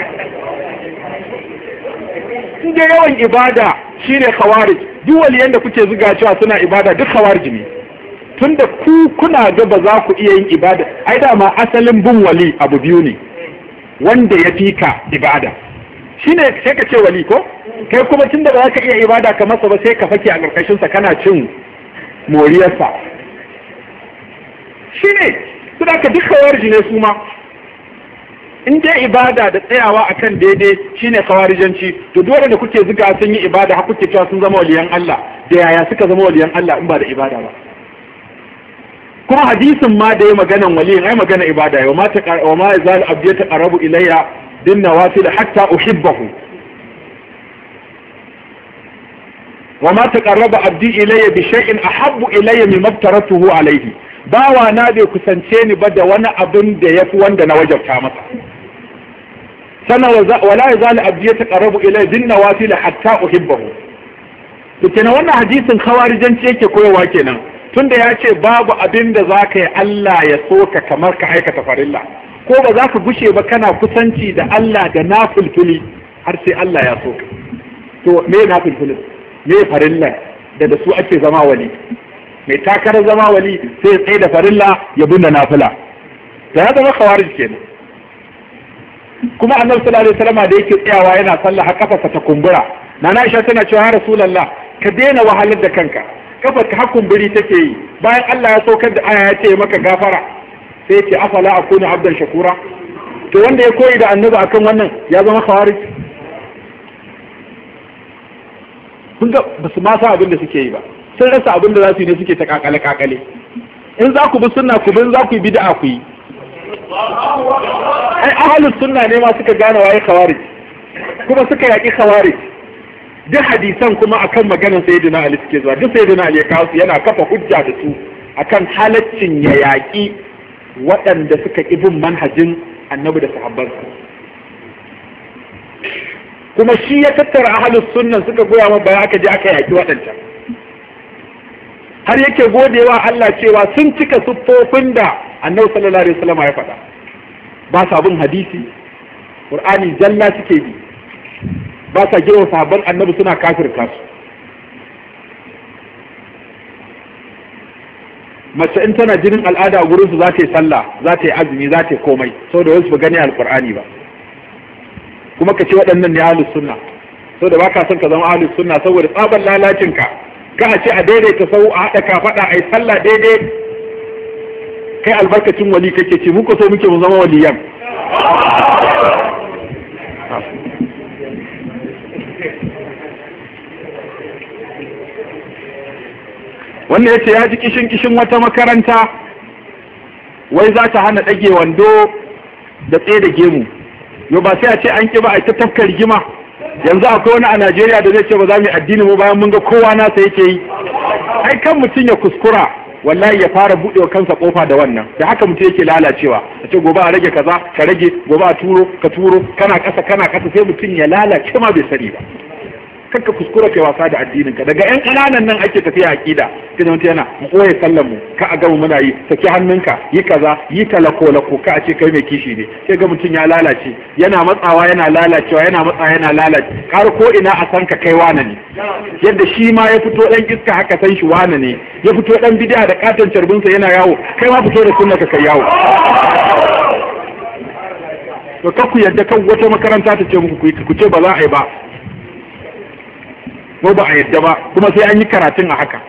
inda yawan ibada shine khawarij duk waliyan da kuke zuga cewa suna ibada duk khawarij ne tunda ku kuna ga ba za ku iya yin ibada ai da ma asalin bin wali abu biyu ne wanda ya fika ibada shine sai ka ce wali ko kai kuma tunda ba za ka iya ibada ka masa ba sai ka fake a karkashin sa kana cin moriyarsa shine suna ka duk khawarij ne su ma in dai ibada da tsayawa akan daidai shine khawarijanci to dole da kuke zuga sun yi ibada har kuke cewa sun zama waliyan Allah da yaya suka zama waliyan Allah in ba da ibada ba kuma hadisin ma da ya maganan waliyin ai magana ibada yau wa ma yazal abdi taqarrabu ilayya bin nawafil hatta uhibbahu wa ma taqarraba abdi ilayya bi shay'in ahabbu ilayya mimma aftaratuhu alayhi bawa na bai kusance ni ba da wani abin da yafi wanda na wajabta masa sannan wala yazalu abdi yataqarrabu ilayya bin nawafil hatta uhibbahu. to kenan wannan hadisin khawarijanci yake koyarwa kenan, tunda ya ce babu abin da zaka yi Allah ya soka kamar ka aikata farilla, ko ba za ka gushe ba kana kusanci da Allah da nafilfili har sai Allah ya soka. to me nafilfilin, me farilla da su ake zama wali? mai takarar zama wali sai ya tsaye da farilla ya binne nafila, da ya zama khawarij kenan. kuma annabi sallallahu alaihi wasallam da yake tsayawa yana sallah har kafarsa ta kumbura, nana Aisha tana cewa ya rasulullah ka daina wahalar da kanka, kafarka har kumburi take yi, bayan Allah ya saukar da aya ya ce maka gafara, sai ya ce afala akunu abdan shakura. to wanda ya koyi da annabi akan wannan ya zama khawarij. kun ga basu ma sa abin da suke yi ba, sun rasa abin da za su yi ne suke ta kakale in za ku bi sunna ku bin, za ku yi bid'a ku yi. ai ahlus sunna ne ma suka gane waye khawarij kuma suka yaki khawarij. duk hadisan kuma akan maganar sayyidina Ali suke zuwa, duk sayyidina Ali ya kawo su yana kafa hujja da su akan halaccin ya yaki waɗanda suka ƙi bin manhajin annabi da sahabbansa. kuma shi ya tattara ahlus sunna suka goya ma baya aka je aka yaki waɗancan, har yake godewa Allah cewa sun cika siffofin da annabi sallallahu alaihi wasallam ya faɗa. ba sa bin hadisi, qur'ani jalla suke bi, ba sa girma sahabban annabi, suna kafirta su. mace in tana jinin al'ada a gurin su za ta yi sallah, za ta yi azumi, za ta yi komai, saboda wasu ba gani alqur'ani ba. kuma ka ce waɗannan ne ahlus sunna, saboda ba ka son ka zama ahlus sunna saboda tsaban lalacin ka a ce a daidaita sau a haɗa kafaɗa a yi sallah daidai. kai albarkacin wali kake ce muka so muke mu zama waliyan. wannan yace ya ji kishin wata makaranta wai za ta hana ɗage wando da tsaye da gemu. yau ba sai a ce an ƙi ba a ta tafka rigima. yanzu akwai wani a Najeriya da zai ce ba za mu yi addini mu bayan mun ga kowa nasa yake yi. ai kan mutum ya kuskura wallahi ya fara buɗewa kansa kofa da wannan, da haka mutum yake lalacewa. a ce gobe a rage kaza ka rage, gobe a turo ka turo, kana ƙasa sai mutum ya lalace ma bai sani ba. kanka kuskura kai wasa da addinin ka. daga ƴan ƙananan nan ake tafiya aqida, sai mutum yana mu koye sallan mu ka a gama muna yi, saki hannunka yi kaza, yi talako ka a ce kai mai kishi ne. sai ga mutum ya lalace, yana matsawa yana lalacewa, yana matsawa yana lalace. kar ko ina a san ka kai wane ne, yadda shi ma ya fito dan iska haka san shi wane ne, ya fito dan bid'a da katon carbinsa yana yawo, kai ma fito da sunna ka kai yawo. to ku yadda kan wata makaranta ta ce muku ku ce ba za a yi ba, ko ba a yadda ba, kuma sai an yi karatun a haka.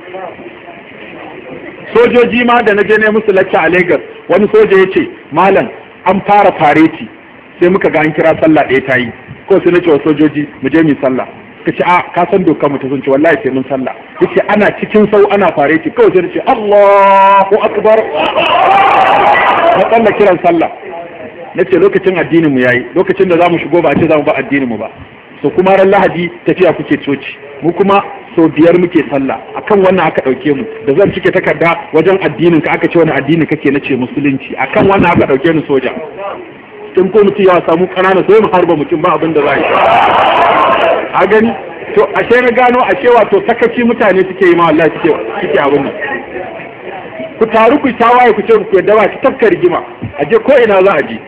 sojoji ma da na je ne musu lacca a Lagos, wani soja ya ce malam an fara fareti, sai muka ga an kira sallah ɗaya ta yi, ko sai na ce wa sojoji mu je mu sallah. ka ce a ka san dokar mu ta sun ce wallahi sai mun sallah. yace ana cikin sau ana fareti, kawai sai na ce Allahu akbar, na tsalla kiran sallah. na ce lokacin addinin mu yayi, lokacin da za mu shigo ba a ce za mu ba addinin mu ba. so kuma ran Lahadi tafiya kuke coci, mu kuma so biyar muke sallah. akan wannan aka dauke mu, da zan cike takarda wajen addinin ka aka ce wani addini kake, nace musulunci. akan wannan aka dauke ni soja. in ko mutum ya samu kanana sai mu harba mutum ba abin da za yi. a gani to ashe na gano ashe wato sakaci mutane suke yi ma wallahi suke abin nan. ku taru ku tawaye ku ce ku yadda ba ki tafka rigima, aje ko ina za a je.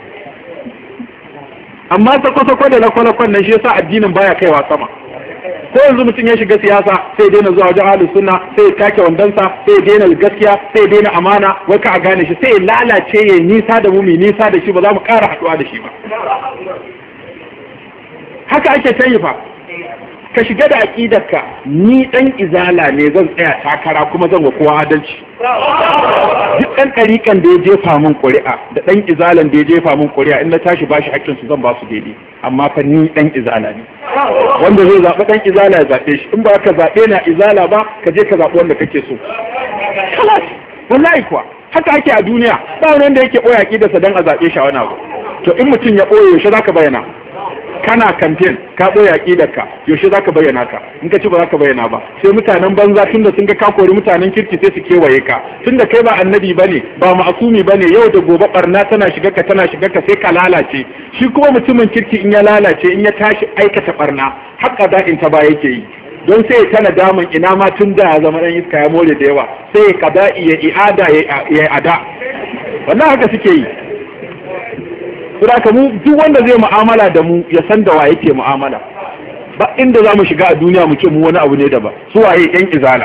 amma sako-sako da lakwalakwan nan shi yasa addinin baya kaiwa sama. ko yanzu mutum ya shiga siyasa sai ya daina zuwa wajen ahlus sunna, sai ya take wandansa, sai ya daina gaskiya, sai ya daina amana, wai ka a gane shi, sai ya lalace ya nisa da mu, mai nisa da shi, ba za mu ƙara haɗuwa da shi ba. haka ake ta yi fa. ka shiga da aqidarka, ni dan izala ne zan tsaya takara kuma zan wa kowa adalci. duk ɗan ɗariƙan da ya jefa min ƙuri'a da ɗan izalan da ya jefa min ƙuri'a in na tashi bashi haƙƙin su zan ba su daidai, amma fa ni ɗan izala ne. wanda zai zaɓi ɗan izala ya zaɓe shi, in ba ka zaɓe na izala ba ka je ka zaɓi wanda kake so. wallahi kuwa haka ake a duniya, ba wani wanda yake ɓoye aƙidarsa don a zaɓe shi a wani abu. to in mutum ya ɓoye yaushe za ka bayyana? kana campaign ka ɓoye aƙidarka yaushe za ka bayyana ka in ka ci ba za ka bayyana ba sai mutanen banza tunda sun ga ka kori mutanen kirki sai su kewaye ka tunda kai ba annabi bane ba ma'asumi bane yau da gobe barna tana shiga ka sai ka lalace shi kuma mutumin kirki in ya lalace in ya tashi aikata barna haka da'in ta ba yake yi don sai ya tana damun ina ma tun da ya zama ɗan iska ya more da yawa sai ya kada'i ya i'ada ya ada wannan haka suke yi. Saboda mu duk wanda zai mu'amala da mu ya san da wa yake mu'amala ba inda za mu shiga a duniya mu ce mu wani abu ne da ba su waye yan izala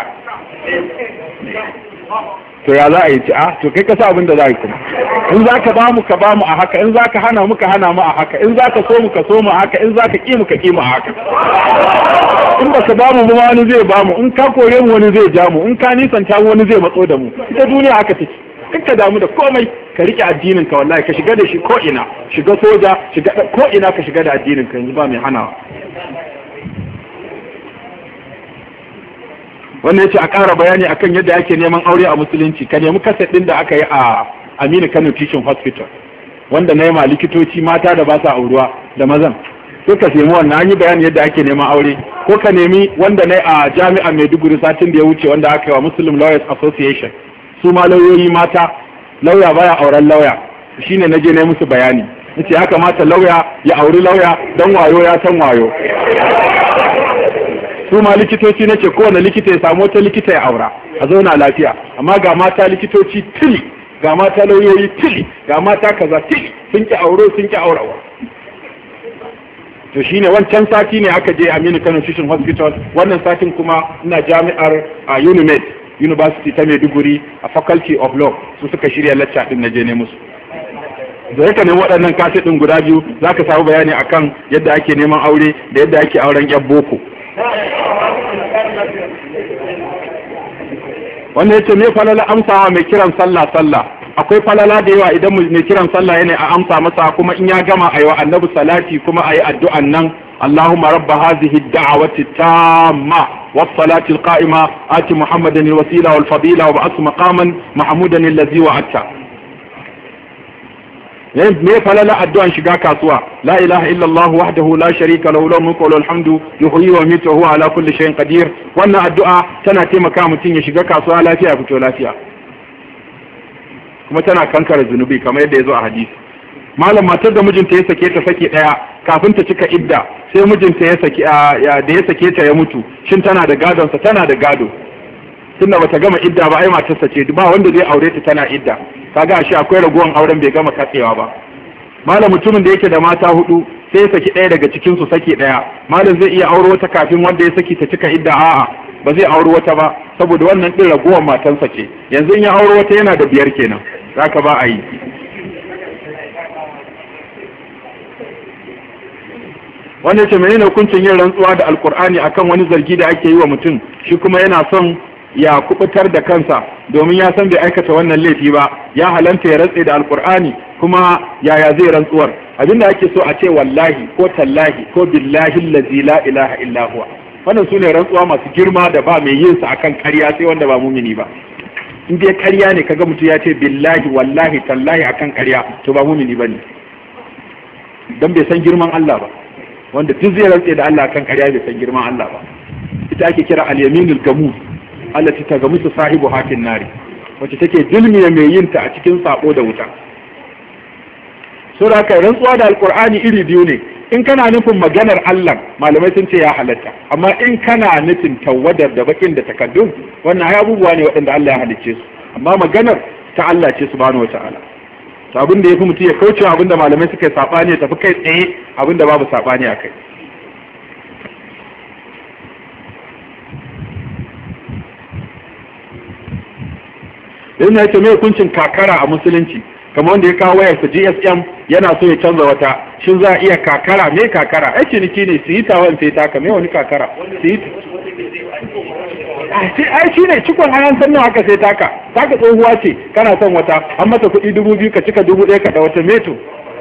to ya za a yi to kai ka sa abin da za a yi kuma in za ka ba mu ka ba mu a haka in za ka hana mu ka hana mu a haka in za ka so mu ka so mu a haka in za ka ƙi mu ka ƙi mu a haka in ba ka ba mu wani zai ba mu in ka kore mu wani zai ja mu in ka nisanta mu wani zai matso da mu ita duniya haka take in ka damu da komai ka rike addinin ka wallahi ka shiga da shi ko ina shiga soja shiga ko ina ka shiga da addinin ka yanzu ba mai hanawa. wannan yace a ƙara bayani akan yadda ake neman aure a musulunci ka nemi kaset din da aka yi a Aminu Kano Teaching Hospital wanda na yi ma likitoci mata da ba sa auruwa da mazan ko ka nemi wannan an yi bayani yadda ake neman aure ko ka nemi wanda na yi a jami'ar Maiduguri satin da ya wuce wanda aka yi wa Muslim Lawyers Association su ma lauyoyi mata lauya baya auren lauya shine naje na musu bayani nace ya kamata lauya ya auri lauya dan wayo ya san wayo su ma likitoci nace kowane likita ya samu wata likita ya aura a zauna lafiya amma ga mata likitoci tili ga mata lauyoyi tili ga mata kaza tili sun ki auro sun ki aurawa to shine wancan sati ne aka je Aminu Kano Teaching Hospital wannan satin kuma ina jami'ar UNIMED University ta Maiduguri a Faculty of Law su suka shirya lacca din naje ne musu da yake ne waɗannan kaset din guda biyu zaka samu bayani akan yadda ake neman aure da yadda ake auren yan boko. wannan yace me falala amsawa mai kiran sallah akwai falala da yawa idan mai kiran sallah yana a amsa masa kuma in ya gama ayi wa annabi salati kuma ayi addu'an nan Allahumma rabb hadhihi ad-da'wati tamma was-salati al-qa'ima ati Muhammadan al-wasila wal-fadila wa ba'ath maqaman mahmudan alladhi wa'ata. me falala addu'an shiga kasuwa la ilaha illa Allah wahdahu la sharika lahu lahu mulku wa lahu alhamdu yuhyi wa yumiitu wa huwa ala kulli shay'in qadir. wannan addu'a tana taimaka mutum ya shiga kasuwa lafiya ya fito lafiya kuma tana kankara zunubi kamar yadda ya zo a hadisi. malam matar da mijinta ya sake ta saki daya kafin ta cika idda sai mijinta ya saki da ya sake ta ya mutu shin tana da gadon sa? Tana da gado tunda bata gama idda ba ai matarsa ce ba wanda zai aure ta tana idda kaga shi akwai ragowan auren bai gama katsewa ba. malam mutumin da yake da mata hudu sai ya saki daya daga cikin su saki daya malam zai iya aure wata kafin wanda ya saki ta cika idda? A'a ba zai aure wata ba saboda wannan din ragowan matansa ce yanzu in ya aure wata yana da 5 kenan zaka ba a yi. wanda yake menene hukuncin yin rantsuwa da alkur'ani akan wani zargi da ake yi wa mutum shi kuma yana son ya kubutar da kansa domin ya san bai aikata wannan laifi ba ya halanta ya rantse da alkur'ani kuma yaya zai rantsuwar? abinda ake so a ce wallahi ko tallahi ko billahi allazi la ilaha illa huwa. wannan sune rantsuwa masu girma da ba mai yin sa akan ƙarya sai wanda ba mumini ba. in dai ƙarya ne kaga mutum ya ce billahi wallahi tallahi akan ƙarya to ba mumini bane dan bai san girman Allah ba. wanda duk zai rantse da Allah kan ƙarya bai san girman Allah ba. ita ake kira al-yaminul gamus allati tagamusu sahibu hakin nari wacce take dulmiya mai yin ta a cikin sabo da wuta. sura kai rantsuwa da alqur'ani iri biyu ne. in kana nufin maganar Allah malamai sun ce ya halatta amma in kana nufin tawadar da bakin da takaddum wannan ai abubuwa ne waɗanda Allah ya halicce su amma maganar ta Allah ce subhanahu wata'ala. to abin da yafi mutum ya kauce abin da malamai suka yi sabani ya tafi kai tsaye abin da babu sabani akai. yana yace me hukuncin kakara a musulunci kamar wanda ya kawo wayarsa GSM yana so ya canza wata shin za a iya kakara? me kakara? ai ciniki ne su yi tawan sai taka me wani kakara su yi ai shi ne cikon an san nawa haka sai taka tsohuwa ce kana son wata an mata kuɗi 2000 ka cika 1000 ka da wata meto.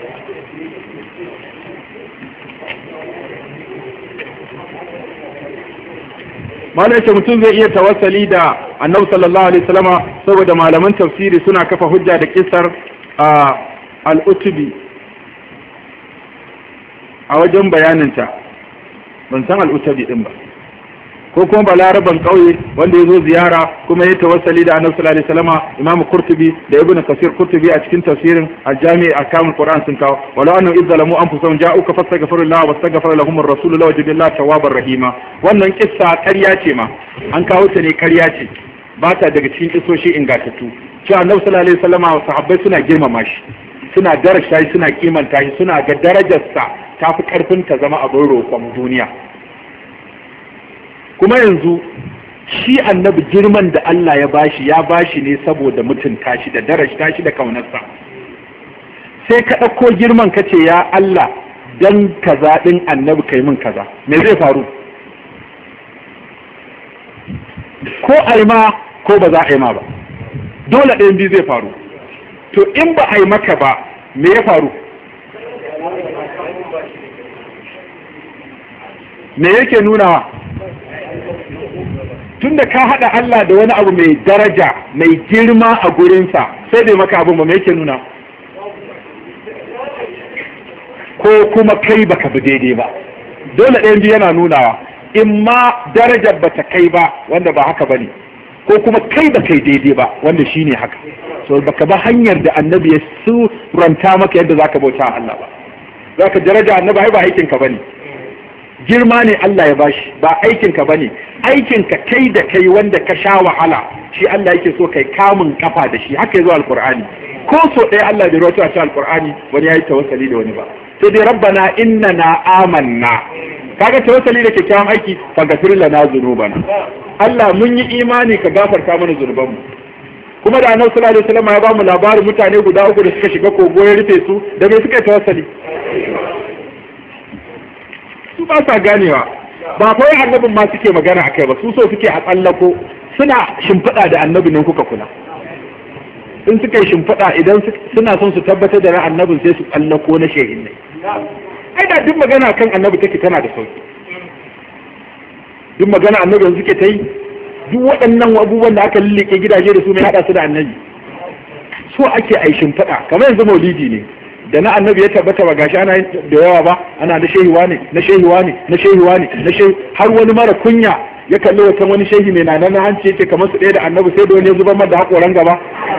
malai ce mutum zai iya tawassali da annabi sallallahu alaihi wasallama saboda malaman tafsiri suna kafa hujja da kisar al-utubi a wajen bayaninta ban san al'utabi din ba, ko kuma balaraban kauye wanda ya zo ziyara kuma ya tawassali da annabi sallallahu alaihi wasallam. Imam Qurtubi da Ibn Kasir Qurtubi a cikin tafsirin al-Jami' ahkamul Qur'an sun kawo walau annahum izzalamu anfusahum ja'uka fastaghfirullaha wastaghfara lahum ar-rasul lawajidallaha tawwabar rahima. wannan kissa ƙarya ce ma, an kawo ta ne ƙarya ce, ba ta daga cikin kisoshi ingantattu. cewa annabi sallallahu alaihi wasallam sahabbai suna girmama shi, suna daraja shi, suna kimanta shi, suna ga darajarsa ta fi karfin ta zama abin roƙon duniya. kuma yanzu shi annabi girman da Allah ya bashi ne saboda mutunta shi da darajta shi da kaunarsa. sai ka ɗauko girman ka ce ya Allah dan kaza ɗin annabi kai min kaza, me zai faru? ko aima ko ba za a yi ma ba, dole ɗayan biyu zai faru. to in ba a yi maka ba me ya faru? me yake nunawa? tunda ka haɗa Allah da wani abu mai daraja mai girma a gurinsa sai dai maka abin ba mai yake nuna, ko kuma kai baka bi daidai ba. dole ɗayan biyu yana nunawa, in ma darajar bata kai ba wanda ba haka bane, ko kuma kai ba kai daidai ba wanda shine haka. so baka ba hanyar da annabi ya suranta maka yadda zaka bauta Allah ba. zaka daraja annabi ai ba aikin ka bane, girma ne Allah ya bashi, ba aikinka ba ne. aikinka kai da kai wanda ka sha wahala shi Allah yake so kai kamun kafa da shi. haka yazo alqur'ani, ko so ɗaya Allah bai rawaito a cikin alqur'ani wani yayi tawassali da wani ba, sai dai rabbana innana amanna. kaga tawassali da kyakkyawan aiki, faghfir lana dhunubana, Allah mun yi imani ka gafarta mana zunubanmu. kuma da annabi sallallahu alaihi wasallam ya ba mu labarin mutane guda uku da suka shiga kogo ya rufe su, da me suka tawassali? su ba sa ganewa, ba kawai annabin ma suke magana a kai ba, su so suke a tsallako. suna shimfiɗa da annabi ne kuka kula, in suka yi shimfiɗa idan suna son su tabbatar da annabin sai su tsallako na shehin ne. ai da duk magana kan annabi take tana da sauki, duk magana annabi yanzu suke ta yi, duk waɗannan abubuwan da aka lullike gidaje da su mai haɗa su da annabi. so ake ai shimfiɗa, kamar yanzu maulidi ne da na annabi ya tabbata ba gashi ana da yawa ba, ana da shehiwa ne na shehiwa ne na shehiwa ne na shehi, har wani mara kunya ya kalli wata wani shehi mai nan na hanci yake kamar su ɗaya da annabi, sai da wani ya zubar mata da haƙoran gaba.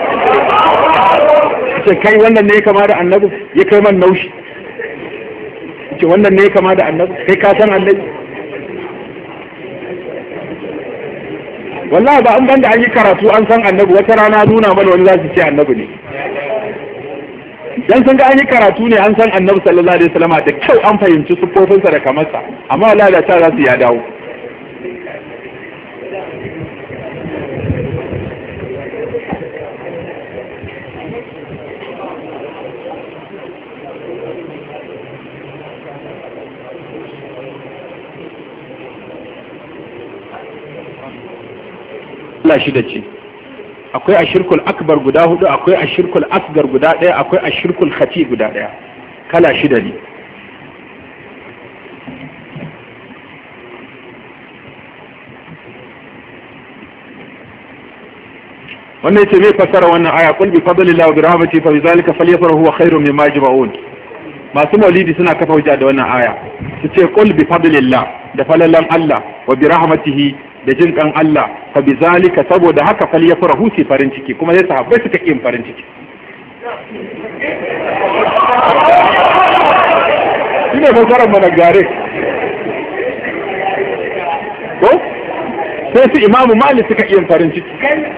ce kai wannan ne ya kama da annabi, ya kai man naushi. ce wannan ne ya kama da annabi, kai ka san annabi? wallahi ba an banda an yi karatu an san annabi, wata rana nuna mana wani za su ce annabi ne. dan sun ga an yi karatu ne an san annabi sallallahu alaihi wasallam da kyau, an fahimci siffofinsa da kamarsa, amma wallahi da ta za su ya dawo. Allah shi da ce akwai ashirkul akbar guda hudu, akwai ashirkul asgar guda daya, akwai ashirkul khafi guda daya, kala shida ne. wannan yace me fasara wannan aya, qul bi fadlillahi wa bi rahmatihi fa bizalika falyafrahu huwa khairun mimma yajma'un. masu maulidi suna kafa hujja da wannan aya, su ce qul bi fadlillah, da falalan Allah, wa bi rahmatihi, da jin kan Allah, fa bizalika, saboda haka falyafrahu si farin ciki. kuma sai sahabbai suka yin farin ciki. shine fasaran mana gare ko sai su imamu malik suka yin farin ciki.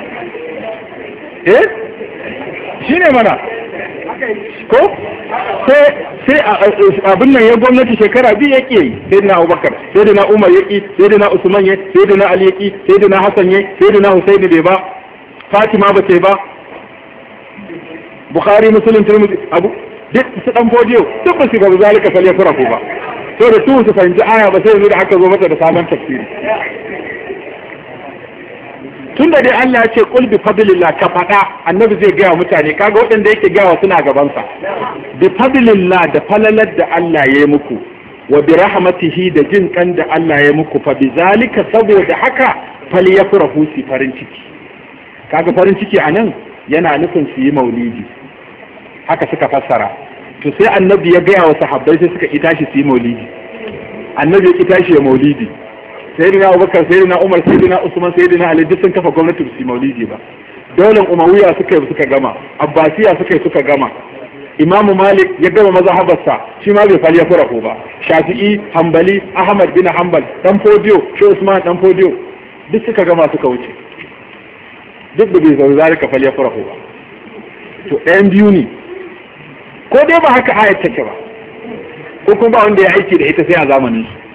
shine mana ko sai abin nan ya gwamnati shekara biyu yake yi, sai da na Abubakar, sai da na Umar yake, sai da na Usman yake, sai da na Ali yake, sai da na Hassan yake, sai da na Husaini bai ba, Fatima ba sai ba, Bukhari, Muslim, Tirmidhi, Abu duk su dan bodiyo duk ba su ga zalika fal yafrahu ba, to da su fahimci aya ba sai yanzu da aka zo mata da sabon tafsiri. tunda dai Allah ya ce qul bi fadlillah, ka fada annabi zai gaya mutane, kaga waɗanda yake gawa suna gaban sa. bi fadlillah, da falalar da Allah ya yi muku, wa bi rahmatihi, da jin kan da Allah ya muku, fa bi zalika, saboda haka falyafrahu, si farin ciki. kaga farin ciki anan yana nufin su yi maulidi, haka suka fassara. to sai annabi ya gaya wa sahabbai sai suka ki tashi su yi maulidi. Annabi ya ki tashi ya maulidi. Sayyidina Abubakar, Sayyidina Umar, Sayyidina Usman, Sayyidina Ali duk sun kafa gwamnati su yi maulidi ba. Daular Umayya suka gama, Abbasiya suka gama. Imamu Malik ya gama mazhabarsa shi ma bai fali ya furahu ba. Shafi'i, Hanbali, Ahmad bin Hanbal, dan Fodiyo, Shi Usman dan Fodiyo duk suka gama suka wuce. Duk da bai zo zalika fali ya furahu ba. To ɗayan biyu ne. Ko dai ba haka ayat take ba. Ko kuma ba wanda ya aiki da ita sai a zamanin shi.